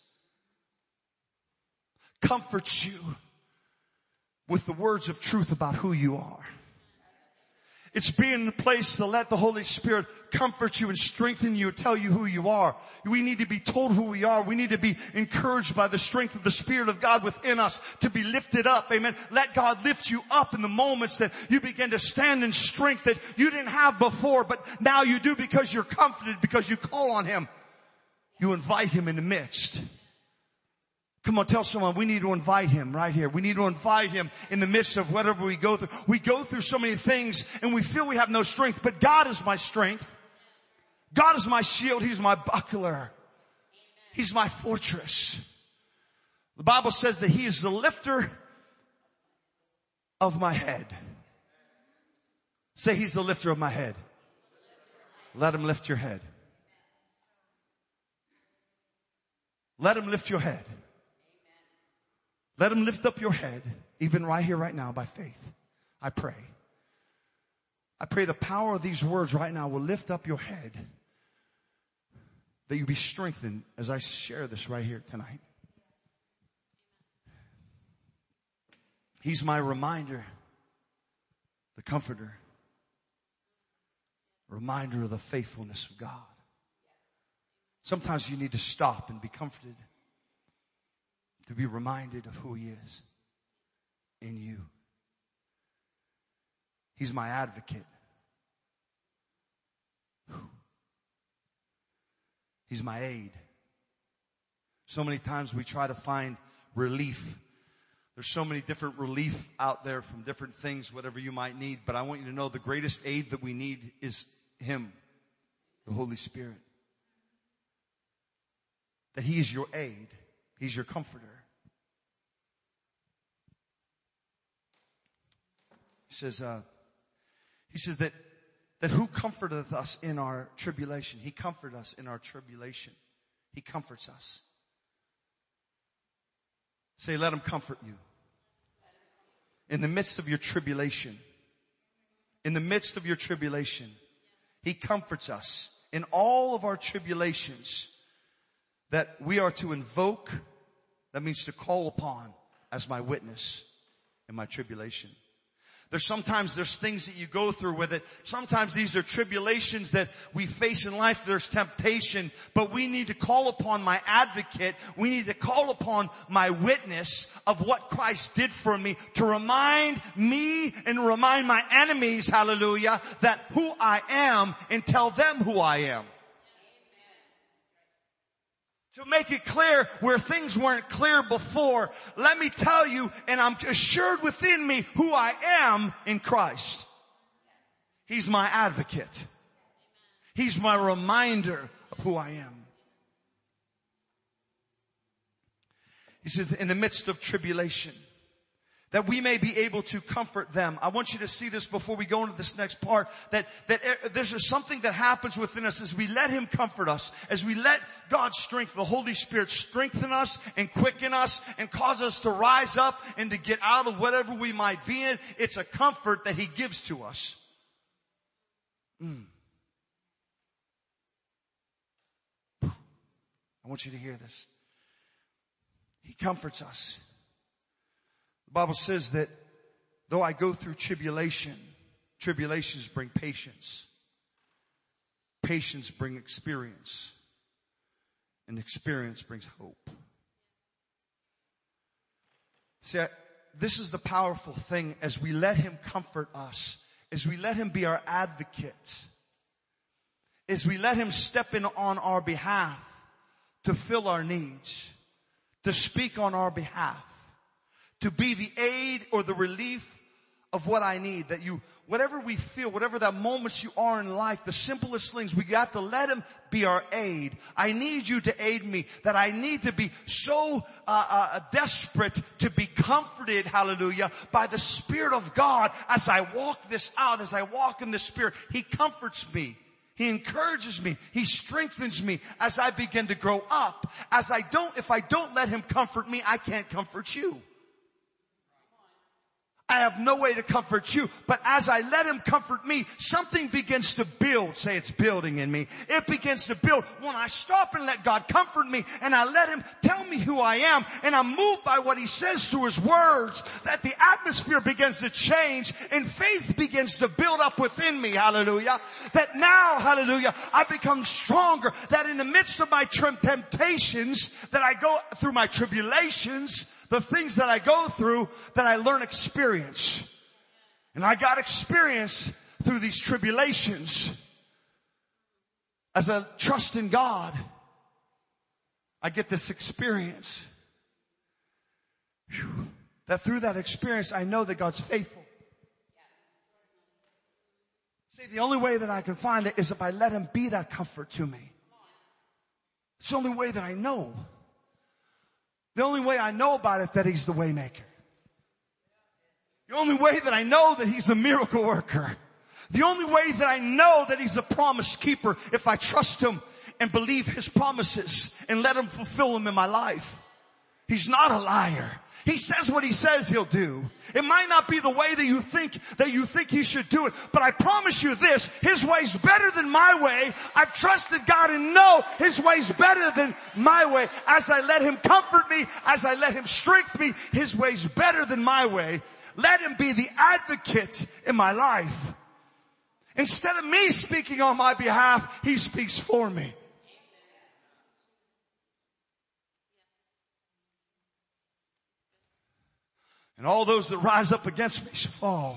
comforts you with the words of truth about who you are. It's being in a place to let the Holy Spirit comfort you and strengthen you and tell you who you are. We need to be told who we are. We need to be encouraged by the strength of the Spirit of God within us to be lifted up. Amen. Let God lift you up in the moments that you begin to stand in strength that you didn't have before, but now you do because you're comforted, because you call on Him. You invite Him in the midst. Come on, tell someone we need to invite Him right here. We need to invite Him in the midst of whatever we go through. We go through so many things and we feel we have no strength, but God is my strength. God is my shield. He's my buckler. He's my fortress. The Bible says that He is the lifter of my head. Say, He's the lifter of my head. Let Him lift your head. Let Him lift your head. Let Him lift up your head, even right here, right now, by faith. I pray. I pray the power of these words right now will lift up your head, that you be strengthened as I share this right here tonight. He's my reminder, the comforter, reminder of the faithfulness of God. Sometimes you need to stop and be comforted, to be reminded of who He is in you. He's my advocate. He's my aid. So many times we try to find relief. There's so many different relief out there from different things, whatever you might need. But I want you to know the greatest aid that we need is Him, the Holy Spirit. That He is your aid. He's your comforter. He says that who comforteth us in our tribulation? He comforts us in our tribulation. He comforts us. Say, let Him comfort you. In the midst of your tribulation. In the midst of your tribulation. He comforts us in all of our tribulations that we are to invoke. That means to call upon as my witness in my tribulation. There's things that you go through with it. Sometimes these are tribulations that we face in life. There's temptation, but we need to call upon my advocate. We need to call upon my witness of what Christ did for me to remind me and remind my enemies, hallelujah, that who I am and tell them who I am. To make it clear where things weren't clear before, let me tell you, and I'm assured within me who I am in Christ. He's my advocate. He's my reminder of who I am. He says, in the midst of tribulation, that we may be able to comfort them. I want you to see this before we go into this next part, that there's just something that happens within us as we let Him comfort us, as we let God's strength, the Holy Spirit, strengthen us and quicken us and cause us to rise up and to get out of whatever we might be in. It's a comfort that He gives to us. I want you to hear this. He comforts us. The Bible says that though I go through tribulation, tribulations bring patience. Patience brings experience. And experience brings hope. See, this is the powerful thing as we let Him comfort us, as we let Him be our advocate, as we let Him step in on our behalf to fill our needs, to speak on our behalf, to be the aid or the relief of what I need. That whatever we feel, whatever that moments you are in life, the simplest things, we got to let Him be our aid. I need you to aid me. That I need to be so desperate to be comforted, hallelujah, by the Spirit of God as I walk this out, as I walk in the Spirit. He comforts me. He encourages me. He strengthens me as I begin to grow up. If I don't let Him comfort me, I can't comfort you. I have no way to comfort you. But as I let Him comfort me, something begins to build. Say, it's building in me. It begins to build when I stop and let God comfort me and I let Him tell me who I am and I'm moved by what He says through His words, that the atmosphere begins to change and faith begins to build up within me. Hallelujah. That now, hallelujah, I become stronger. That in the midst of my temptations, that I go through my tribulations, the things that I go through, that I learn experience. And I got experience through these tribulations. As I trust in God, I get this experience. That through that experience, I know that God's faithful. See, the only way that I can find it is if I let Him be that comfort to me. It's the only way that I know. The only way I know about it, that He's the way maker. The only way that I know that He's the miracle worker. The only way that I know that He's the promise keeper, if I trust Him and believe His promises and let Him fulfill them in my life. He's not a liar. He says what He says He'll do. It might not be the way that you think He should do it, but I promise you this, His way's better than my way. I've trusted God and know His way's better than my way. As I let Him comfort me, as I let Him strengthen me, His way's better than my way. Let Him be the advocate in my life. Instead of me speaking on my behalf, He speaks for me. And all those that rise up against me shall fall.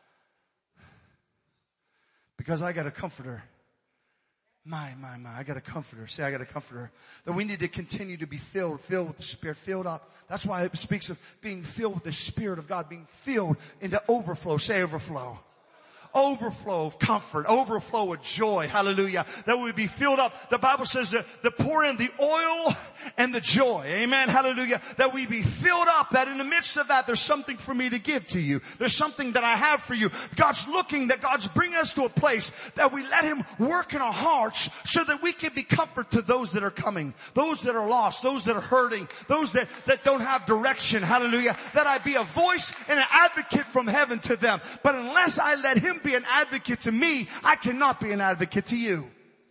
Because I got a comforter. My, I got a comforter. Say, I got a comforter. That we need to continue to be filled with the Spirit, filled up. That's why it speaks of being filled with the Spirit of God, being filled into overflow. Say overflow. Overflow of comfort, overflow of joy. Hallelujah. That we be filled up. The Bible says that pour in the oil and the joy. Amen. Hallelujah. That we be filled up. That in the midst of that, there's something for me to give to you. There's something that I have for you. God's bringing us to a place that we let Him work in our hearts so that we can be comfort to those that are coming, those that are lost, those that are hurting, those that don't have direction. Hallelujah. That I be a voice and an advocate from heaven to them. But unless I let Him be an advocate to me, I cannot be an advocate to you.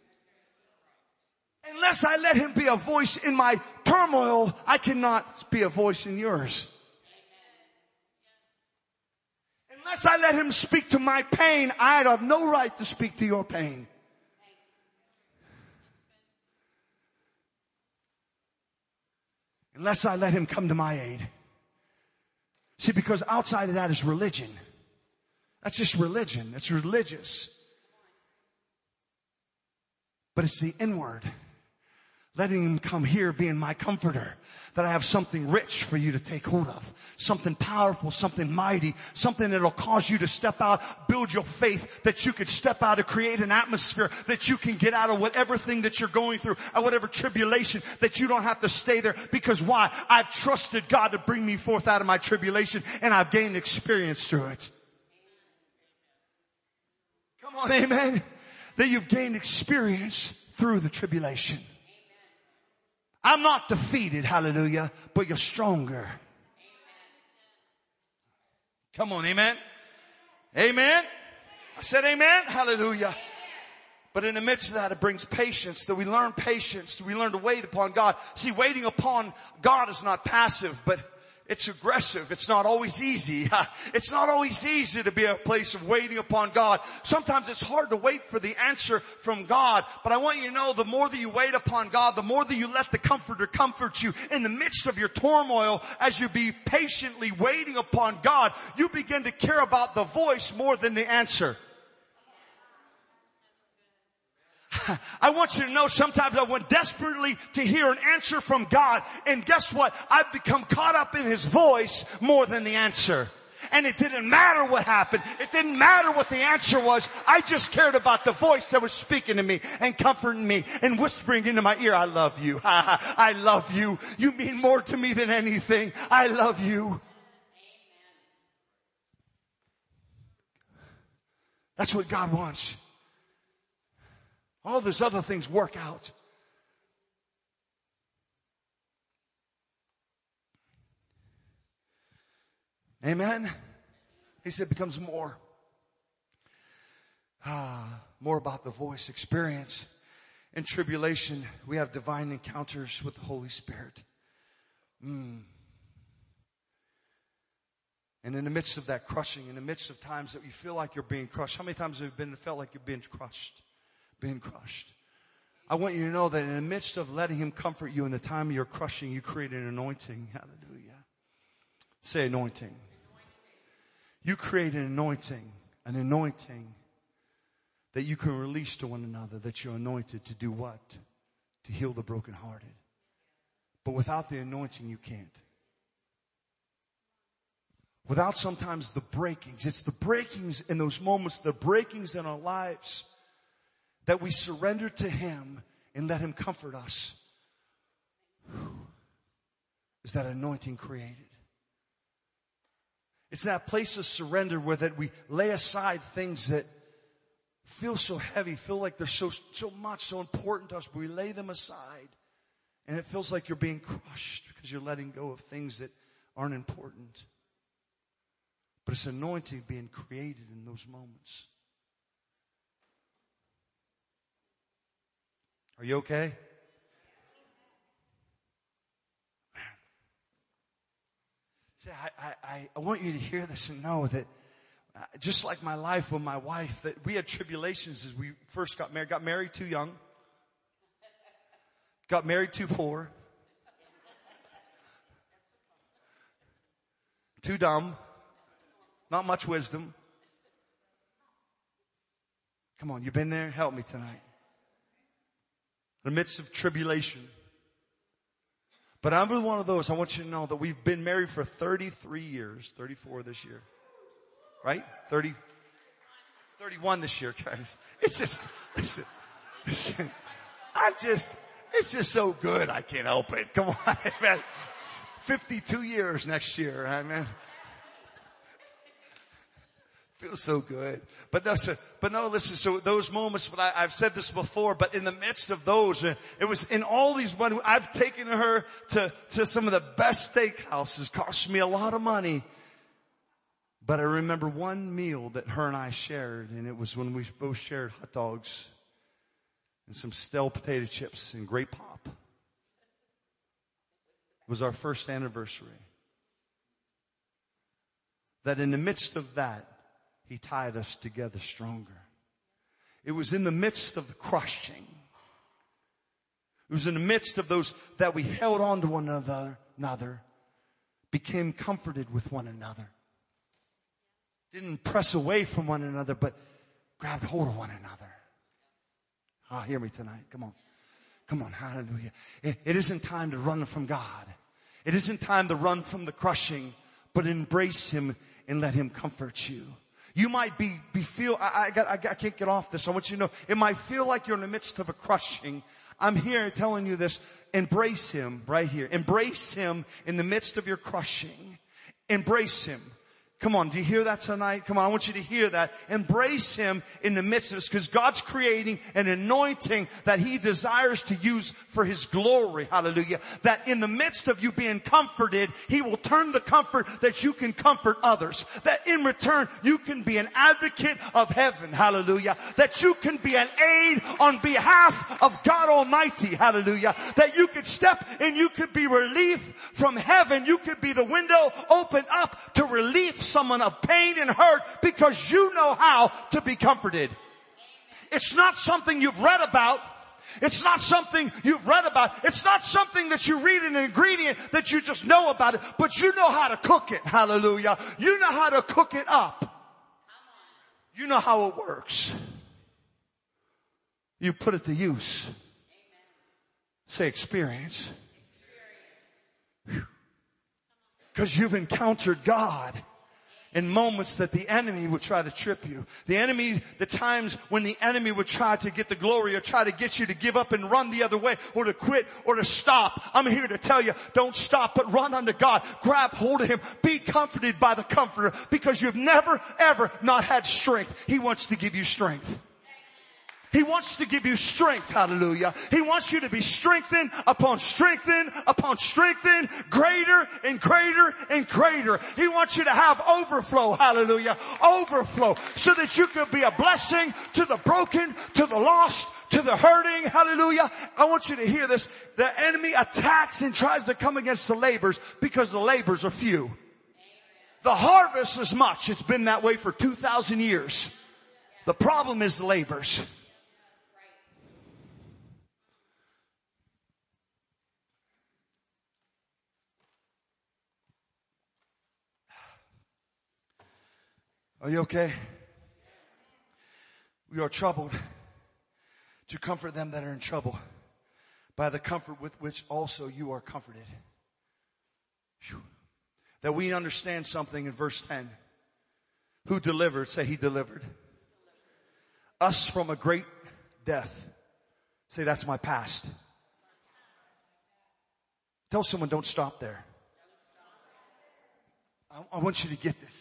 Unless I let Him be a voice in my turmoil, I cannot be a voice in yours. Unless I let Him speak to my pain, I have no right to speak to your pain. Unless I let Him come to my aid. See, because outside of that is religion. That's just religion. It's religious. But it's the inward. letting him come here, being my comforter, that I have something rich for you to take hold of. Something powerful, something mighty, something that'll cause you to step out, build your faith, that you could step out to create an atmosphere that you can get out of whatever thing that you're going through, or whatever tribulation, that you don't have to stay there. Because why? I've trusted God to bring me forth out of my tribulation, and I've gained experience through it. Come on, amen. That you've gained experience through the tribulation. I'm not defeated, hallelujah, but you're stronger. Come on, amen. Amen. I said amen, hallelujah. But in the midst of that, it brings patience, that we learn patience, that we learn to wait upon God. See, waiting upon God is not passive, but it's aggressive. It's not always easy. It's not always easy to be a place of waiting upon God. Sometimes it's hard to wait for the answer from God. But I want you to know, the more that you wait upon God, the more that you let the Comforter comfort you in the midst of your turmoil, as you be patiently waiting upon God, you begin to care about the voice more than the answer. I want you to know, sometimes I want desperately to hear an answer from God, and guess what? I've become caught up in His voice more than the answer. And it didn't matter what happened. It didn't matter what the answer was. I just cared about the voice that was speaking to me and comforting me and whispering into my ear, I love you. I love you. You mean more to me than anything. I love you. That's what God wants. All those other things work out. Amen. He said it becomes more about the voice experience. In tribulation, we have divine encounters with the Holy Spirit. And in the midst of that crushing, in the midst of times that you feel like you're being crushed, how many times have you felt like you're being crushed? Being crushed. I want you to know that in the midst of letting Him comfort you in the time of your crushing, you create an anointing. Hallelujah. Say anointing. You create an anointing that you can release to one another, that you're anointed to do what? To heal the brokenhearted. But without the anointing, you can't. Without sometimes the breakings. It's the breakings in those moments, the breakings in our lives, that we surrender to Him and let Him comfort us. Is that anointing created? It's that place of surrender where that we lay aside things that feel so heavy, feel like they're so much, so important to us, but we lay them aside. And it feels like you're being crushed because you're letting go of things that aren't important. But it's anointing being created in those moments. Are you okay? Man. See, I want you to hear this and know that just like my life with my wife, that we had tribulations as we first got married. Got married too young. Got married too poor. Too dumb. Not much wisdom. Come on, you been there? Help me tonight. In the midst of tribulation. But I'm one of those, I want you to know that we've been married for 33 years, 34 this year. Right? 31 this year, guys. It's just, listen, it's just so good, I can't help it. Come on, man. 52 years next year, man. Feels so good. But listen, so those moments, but I've said this before, but in the midst of those, it was in all these, I've taken her to some of the best steakhouses, cost me a lot of money. But I remember one meal that her and I shared, and it was when we both shared hot dogs and some stale potato chips and grape pop. It was our first anniversary. That in the midst of that, He tied us together stronger. It was in the midst of the crushing. It was in the midst of those that we held on to one another, became comforted with one another. Didn't press away from one another, but grabbed hold of one another. Hear me tonight. Come on. Come on, hallelujah. It isn't time to run from God. It isn't time to run from the crushing, but embrace Him and let Him comfort you. You might I can't get off this. I want you to know, it might feel like you're in the midst of a crushing. I'm here telling you this. Embrace Him right here. Embrace Him in the midst of your crushing. Embrace Him. Come on, do you hear that tonight? Come on, I want you to hear that. Embrace Him in the midst of this, because God's creating an anointing that He desires to use for His glory. Hallelujah. That in the midst of you being comforted, He will turn the comfort that you can comfort others. That in return, you can be an advocate of heaven. Hallelujah. That you can be an aid on behalf of God Almighty. Hallelujah. That you could step and you could be relief from heaven. You could be the window open up to relief someone of pain and hurt, because you know how to be comforted. It's not something you've read about. It's not something you've read about. It's not something that you read in an ingredient that you just know about it, but you know how to cook it. Hallelujah. You know how to cook it up. You know how it works. You put it to use. Say experience. Because you've encountered God in moments that the enemy would try to trip you. The times when the enemy would try to get the glory or try to get you to give up and run the other way or to quit or to stop. I'm here to tell you, don't stop, but run unto God. Grab hold of Him. Be comforted by the Comforter, because you've never, ever not had strength. He wants to give you strength. He wants to give you strength. Hallelujah. He wants you to be strengthened upon strengthened upon strengthened, greater and greater and greater. He wants you to have overflow. Hallelujah. Overflow, so that you can be a blessing to the broken, to the lost, to the hurting. Hallelujah. I want you to hear this. The enemy attacks and tries to come against the laborers because the laborers are few. The harvest is much. It's been that way for 2,000 years. The problem is the laborers. Are you okay? We are troubled to comfort them that are in trouble by the comfort with which also you are comforted. Whew. That we understand something in verse 10. Who delivered? Say He delivered us from a great death. Say, that's my past. Tell someone, don't stop there. I want you to get this.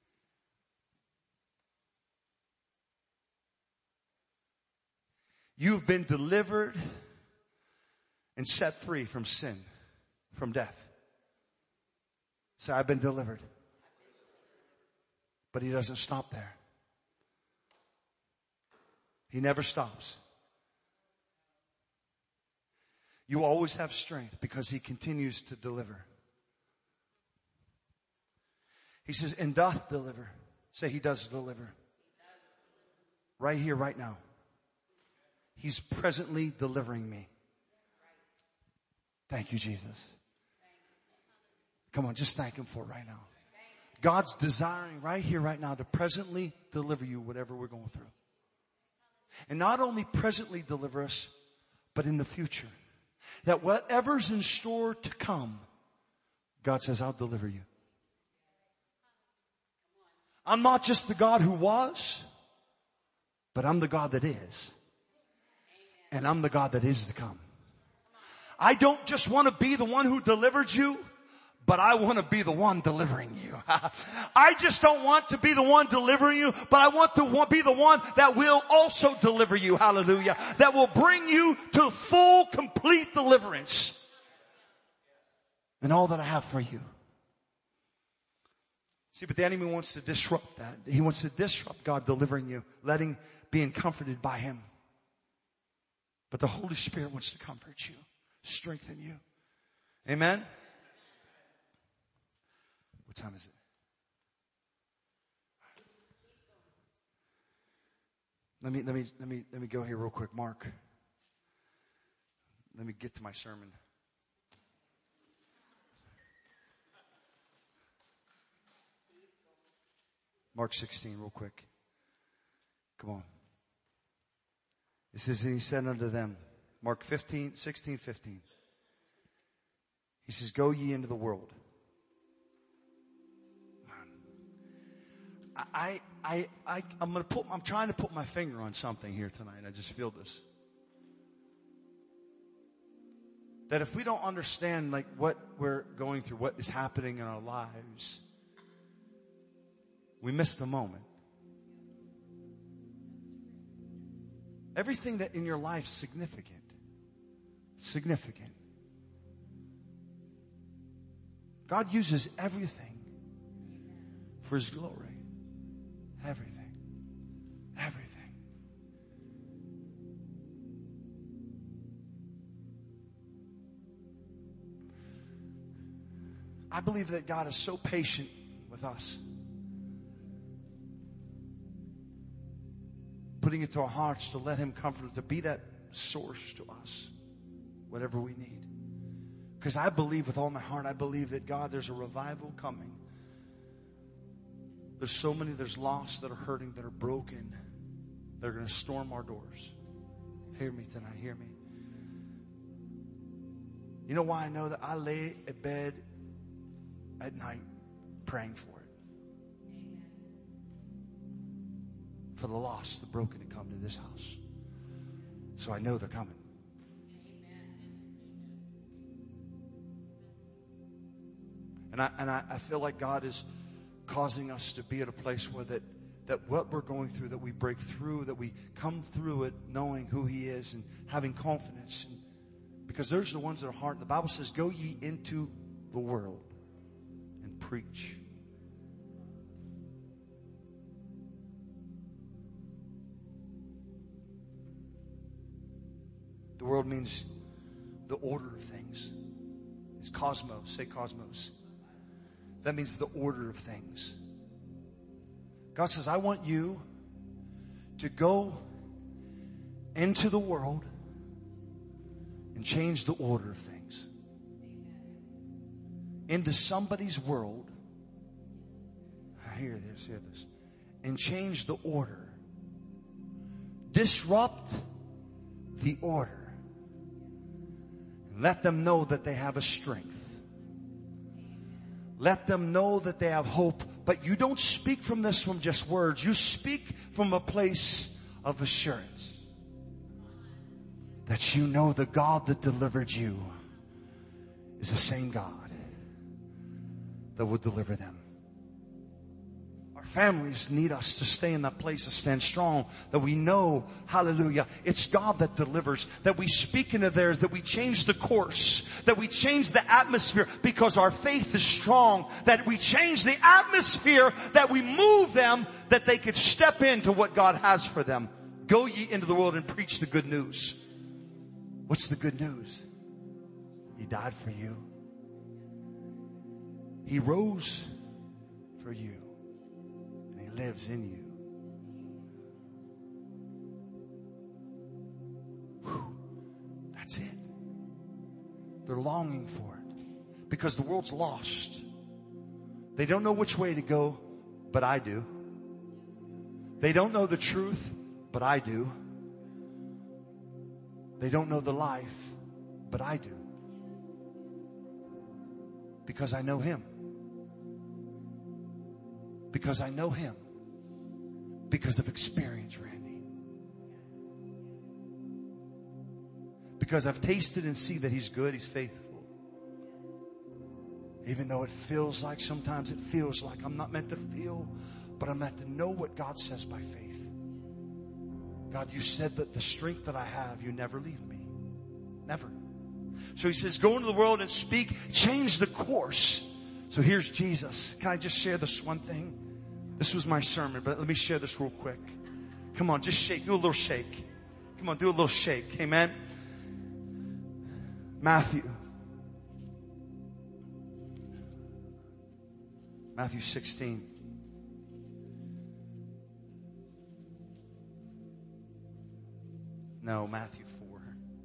You've been delivered and set free from sin, from death. Say, I've been delivered. But He doesn't stop there. He never stops. You always have strength because He continues to deliver. He says, and doth deliver. Say, He does deliver. Right here, right now. He's presently delivering me. Thank you, Jesus. Come on, just thank Him for it right now. God's desiring right here, right now to presently deliver you whatever we're going through. And not only presently deliver us, but in the future. That whatever's in store to come, God says, I'll deliver you. I'm not just the God who was, but I'm the God that is. And I'm the God that is to come. I don't just want to be the one who delivered you, but I want to be the one delivering you. I just don't want to be the one delivering you, but I want to be the one that will also deliver you. Hallelujah. That will bring you to full, complete deliverance. And all that I have for you. See, but the enemy wants to disrupt that. He wants to disrupt God delivering you, being comforted by Him. But the Holy Spirit wants to comfort you, strengthen you. Amen? What time is it? Let me go here real quick, Mark. Let me get to my sermon. Mark 16, real quick. Come on. It says, and He said unto them, Mark 16:15. He says, go ye into the world. I'm trying to put my finger on something here tonight. I just feel this. That if we don't understand like what we're going through, what is happening in our lives, we miss the moment. Everything that in your life is significant. Significant. God uses everything for His glory. Everything. Everything. I believe that God is so patient with us. Putting it to our hearts to let Him comfort, to be that source to us, whatever we need. Because I believe with all my heart, I believe that God, there's a revival coming. There's so many, there's lost that are hurting, that are broken. They're going to storm our doors. Hear me tonight, hear me. You know why I know that? I lay in bed at night praying for it. For the lost, the broken to come to this house. So I know they're coming. And I feel like God is causing us to be at a place where that what we're going through, that we break through, that we come through it knowing who He is and having confidence. Because there's the ones that are hard. The Bible says, go ye into the world and preach. The world means the order of things. It's cosmos. Say cosmos. That means the order of things. God says, I want you to go into the world and change the order of things. Into somebody's world. Hear this. And change the order. Disrupt the order. And let them know that they have a strength. Let them know that they have hope. But you don't speak from this from just words. You speak from a place of assurance. That you know the God that delivered you is the same God that will deliver them. Our families need us to stay in that place, to stand strong, that we know, hallelujah, it's God that delivers, that we speak into theirs, that we change the course, that we change the atmosphere because our faith is strong, that we change the atmosphere, that we move them, that they could step into what God has for them. Go ye into the world and preach the good news. What's the good news? He died for you. He rose for you. And He lives in you. Whew. That's it. They're longing for it. Because the world's lost. They don't know which way to go, but I do. They don't know the truth, but I do. They don't know the life, but I do. Because I know Him. Because I know Him. Because of experience, Randy. Because I've tasted and see that He's good, He's faithful. Even though it feels like, sometimes it feels like I'm not meant to feel, but I'm meant to know what God says by faith. God, you said that the strength that I have, you never leave me. Never. So He says, go into the world and speak, change the course. So here's Jesus. Can I just share this one thing? This was my sermon, but let me share this real quick. Come on, just shake. Do a little shake. Come on, do a little shake. Amen. Matthew 16. No, Matthew 4.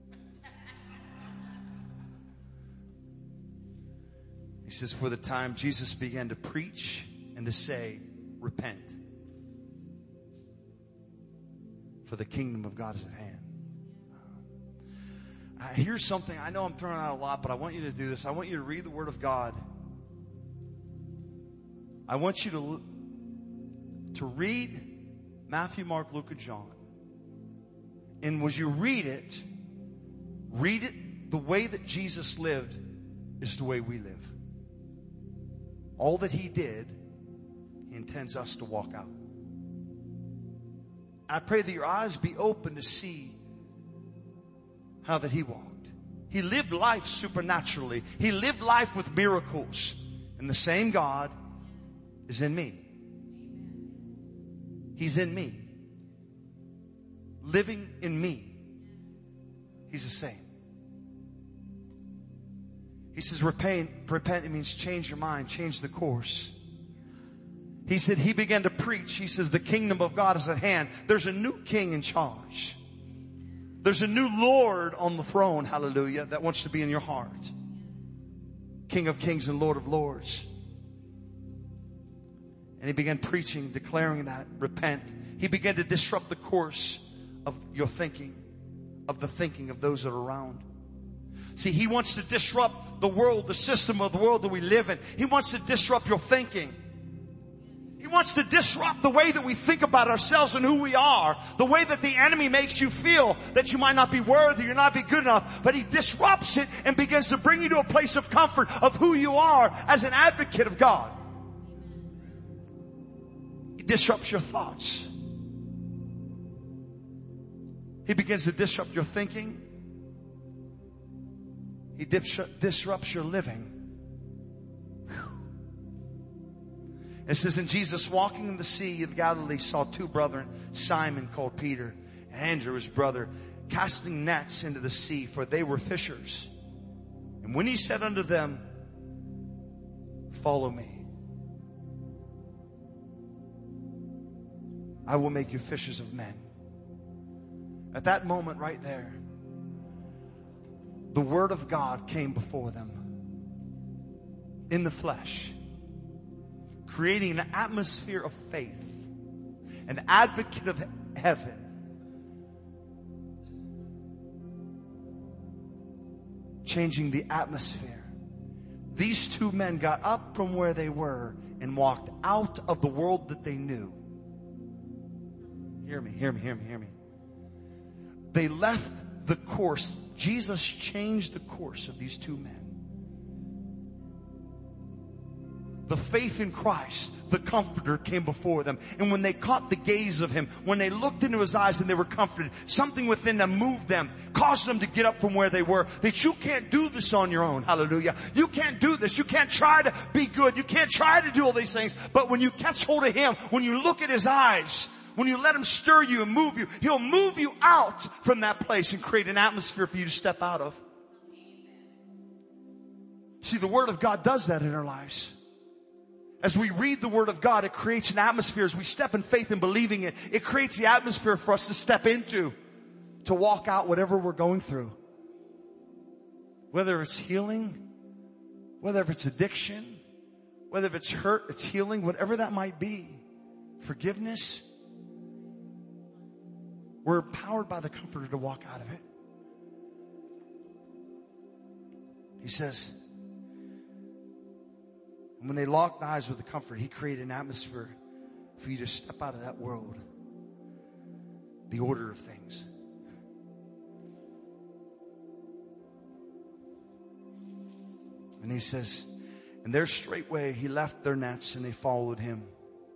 He says, for the time Jesus began to preach and to say, repent. For the kingdom of God is at hand. Here's something. I know I'm throwing out a lot, but I want you to do this. I want you to read the Word of God. I want you to read Matthew, Mark, Luke, and John. And as you read it the way that Jesus lived is the way we live. All that He did, He intends us to walk out. I pray that your eyes be open to see how that He walked. He lived life supernaturally. He lived life with miracles. And the same God is in me. He's in me. Living in me. He's the same. He says, repent, it means change your mind, change the course. He said, He began to preach. He says, the kingdom of God is at hand. There's a new king in charge. There's a new Lord on the throne, hallelujah, that wants to be in your heart. King of kings and Lord of lords. And He began preaching, declaring that, repent. He began to disrupt the course of your thinking, of the thinking of those that are around. See, He wants to disrupt the world, the system of the world that we live in. He wants to disrupt your thinking. He wants to disrupt the way that we think about ourselves and who we are. The way that the enemy makes you feel that you might not be worthy, you're not be good enough. But he disrupts it and begins to bring you to a place of comfort of who you are as an advocate of God. He disrupts your thoughts. He begins to disrupt your thinking. He disrupts your living. It says, and Jesus walking in the sea of Galilee saw two brethren, Simon called Peter, and Andrew his brother, casting nets into the sea, for they were fishers. And when He said unto them, follow me, I will make you fishers of men. At that moment right there, the Word of God came before them in the flesh, creating an atmosphere of faith, an advocate of heaven. Changing the atmosphere. These two men got up from where they were and walked out of the world that they knew. Hear me, hear me, hear me, hear me. They left the course. Jesus changed the course of these two men. The faith in Christ, the Comforter, came before them. And when they caught the gaze of Him, when they looked into His eyes and they were comforted, something within them moved them, caused them to get up from where they were. That you can't do this on your own. Hallelujah. You can't do this. You can't try to be good. You can't try to do all these things. But when you catch hold of Him, when you look at His eyes, when you let Him stir you and move you, He'll move you out from that place and create an atmosphere for you to step out of. See, the Word of God does that in our lives. As we read the Word of God, it creates an atmosphere. As we step in faith and believing it, it creates the atmosphere for us to step into, to walk out whatever we're going through. Whether it's healing, whether it's addiction, whether it's hurt, it's healing, whatever that might be, forgiveness, we're empowered by the Comforter to walk out of it. He says, and when they locked eyes with the Comforter, He created an atmosphere for you to step out of that world, the order of things. And He says, and there straightway He left their nets and they followed Him.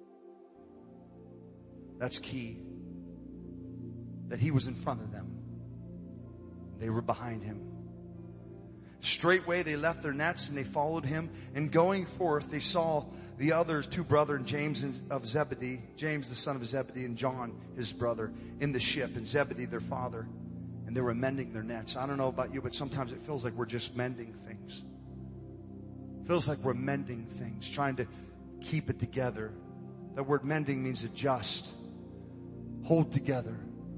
That's key. That He was in front of them. They were behind Him. Straightway they left their nets and they followed Him. And going forth, they saw the other two brethren, James of Zebedee, James the son of Zebedee, and John his brother, in the ship, and Zebedee their father. And they were mending their nets. I don't know about you, but sometimes it feels like we're just mending things. It feels like we're mending things, trying to keep it together. That word mending means adjust, hold together.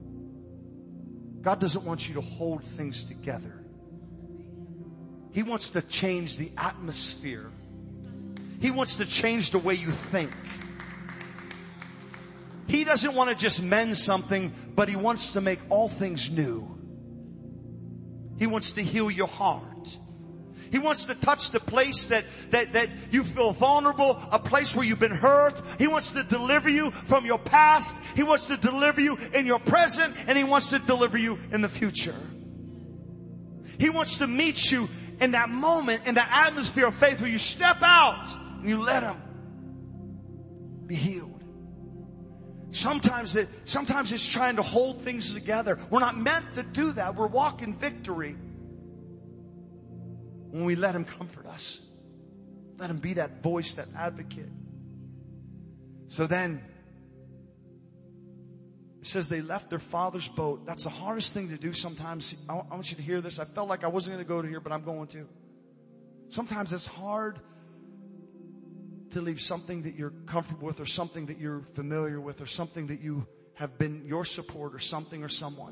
God doesn't want you to hold things together. He wants to change the atmosphere. He wants to change the way you think. He doesn't want to just mend something, but He wants to make all things new. He wants to heal your heart. He wants to touch the place that you feel vulnerable, a place where you've been hurt. He wants to deliver you from your past. He wants to deliver you in your present, and He wants to deliver you in the future. He wants to meet you in that moment, in that atmosphere of faith where you step out and you let Him be healed. Sometimes it's trying to hold things together. We're not meant to do that. We're walking victory when we let Him comfort us. Let Him be that voice, that advocate. So then, it says they left their father's boat. That's the hardest thing to do sometimes. I want you to hear this. I felt like I wasn't going to go to here, but I'm going to. Sometimes it's hard to leave something that you're comfortable with, or something that you're familiar with, or something that you have been your support, or something or someone.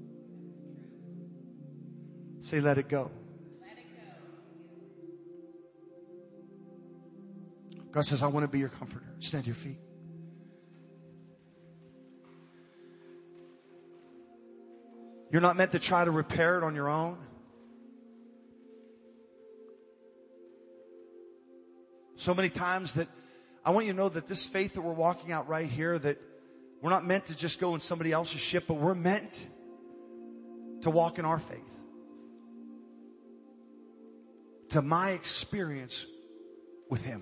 Say, let it go. God says, I want to be your comforter. Stand to your feet. You're not meant to try to repair it on your own. So many times that I want you to know that this faith that we're walking out right here, that we're not meant to just go in somebody else's ship, but we're meant to walk in our faith. To my experience with Him.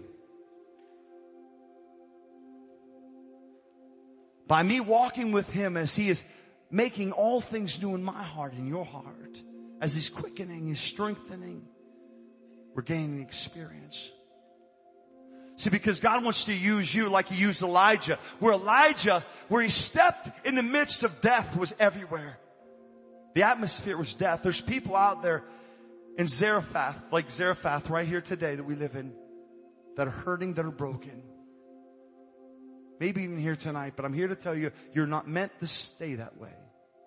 By me walking with Him as He is making all things new in my heart and your heart. As He's quickening, He's strengthening, we're gaining experience. See, because God wants to use you like He used Elijah. Where he stepped in the midst of death, was everywhere. The atmosphere was death. There's people out there in Zarephath, like Zarephath right here today that we live in, that are hurting, that are broken. Maybe even here tonight, but I'm here to tell you, you're not meant to stay that way.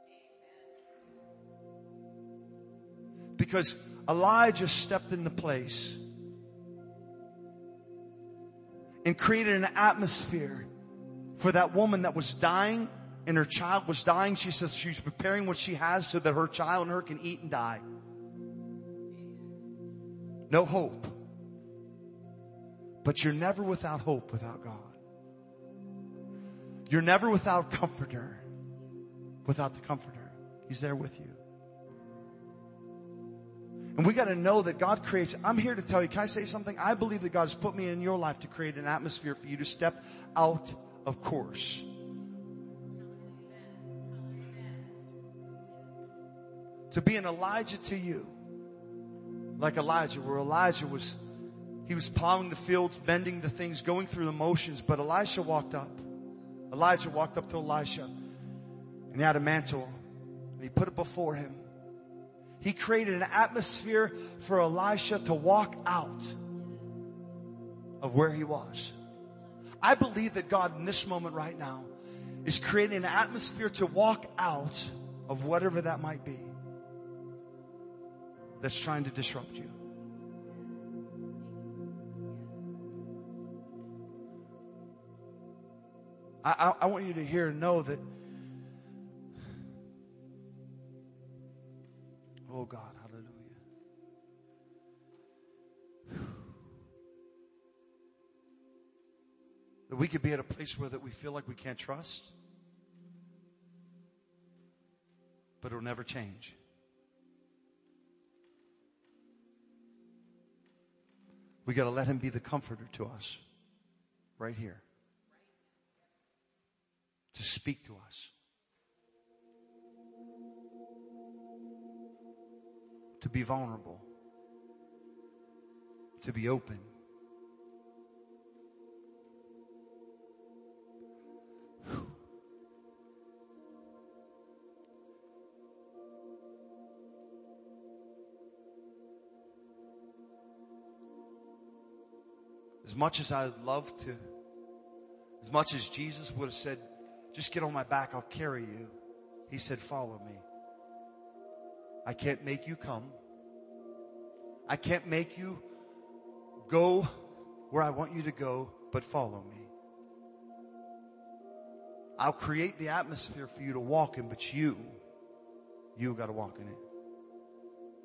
Because Elijah stepped in the place and created an atmosphere for that woman that was dying and her child was dying. She says she's preparing what she has so that her child and her can eat and die. No hope. But you're never without hope without God. You're never without comforter without the comforter. He's there with you. And we got to know that God creates. I'm here to tell you, can I say something? I believe that God has put me in your life to create an atmosphere for you to step out of course. To be an Elijah to you. Like Elijah, where Elijah was, he was plowing the fields, bending the things, going through the motions, but Elijah walked up. Elijah walked up to Elisha and he had a mantle and he put it before him. He created an atmosphere for Elisha to walk out of where he was. I believe that God in this moment right now is creating an atmosphere to walk out of whatever that might be that's trying to disrupt you. I want you to hear and know that, oh God, hallelujah. That we could be at a place where that we feel like we can't trust, but it'll never change. We got to let Him be the comforter to us right here. To speak to us. To be vulnerable. To be open. Whew. As much as I'd love to, as much as Jesus would have said, just get on my back, I'll carry you. He said, follow me. I can't make you come. I can't make you go where I want you to go, but follow me. I'll create the atmosphere for you to walk in, but you got to walk in it.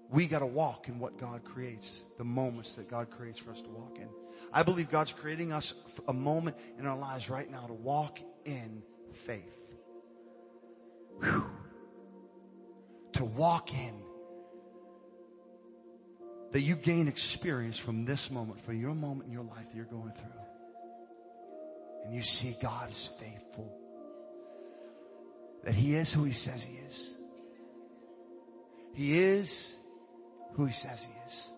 we got to walk in what God creates, the moments that God creates for us to walk in. I believe God's creating us a moment in our lives right now to walk in faith. Whew. To walk in. That you gain experience from this moment, for your moment in your life that you're going through. And you see God is faithful. That He is who He says He is. He is who He says He is.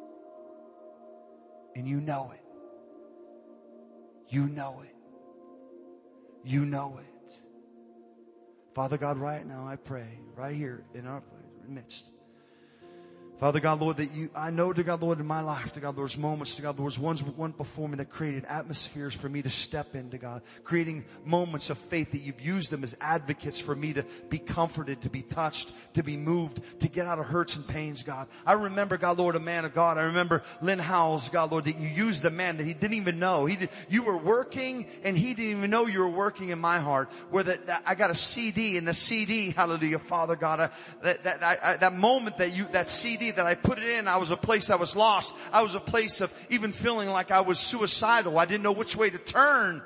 And you know it. You know it. You know it. Father God, right now I pray, right here in our midst. Father God, Lord, that I know, dear God, Lord, in my life, dear God, there's moments, dear God, there was one before me that created atmospheres for me to step into, God, creating moments of faith that you've used them as advocates for me to be comforted, to be touched, to be moved, to get out of hurts and pains, God. I remember, God, Lord, a man of God. I remember Lynn Howells, God, Lord, that you used a man that he didn't even know. You were working and he didn't even know you were working in my heart. Where I got a CD, and the CD, hallelujah, Father God, that moment that CD that I put it in, I was a place I was lost. I was a place of even feeling like I was suicidal. I didn't know which way to turn.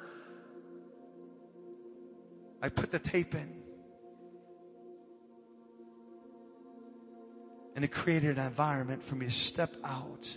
I put the tape in. And it created an environment for me to step out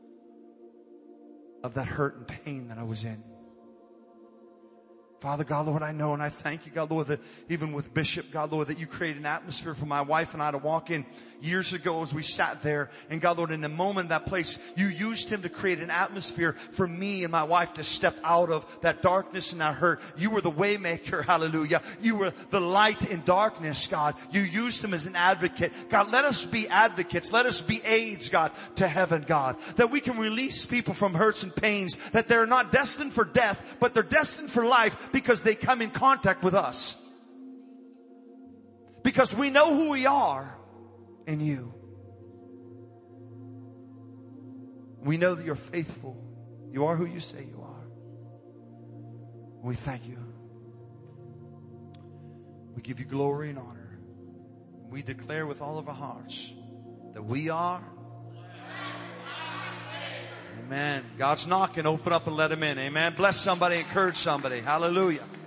of that hurt and pain that I was in. Father God, Lord, I know and I thank you, God, Lord, that even with Bishop, God, Lord, that you created an atmosphere for my wife and I to walk in years ago as we sat there. And God, Lord, in the moment, that place, you used him to create an atmosphere for me and my wife to step out of that darkness and that hurt. You were the way maker, hallelujah. You were the light in darkness, God. You used him as an advocate. God, let us be advocates. Let us be aids, God, to heaven, God. That we can release people from hurts and pains, that they're not destined for death, but they're destined for life because they come in contact with us. Because we know who we are in you. We know that you're faithful. You are who you say you are. We thank you. We give you glory and honor. We declare with all of our hearts that we are. Amen. God's knocking. Open up and let him in. Amen. Bless somebody. Encourage somebody. Hallelujah.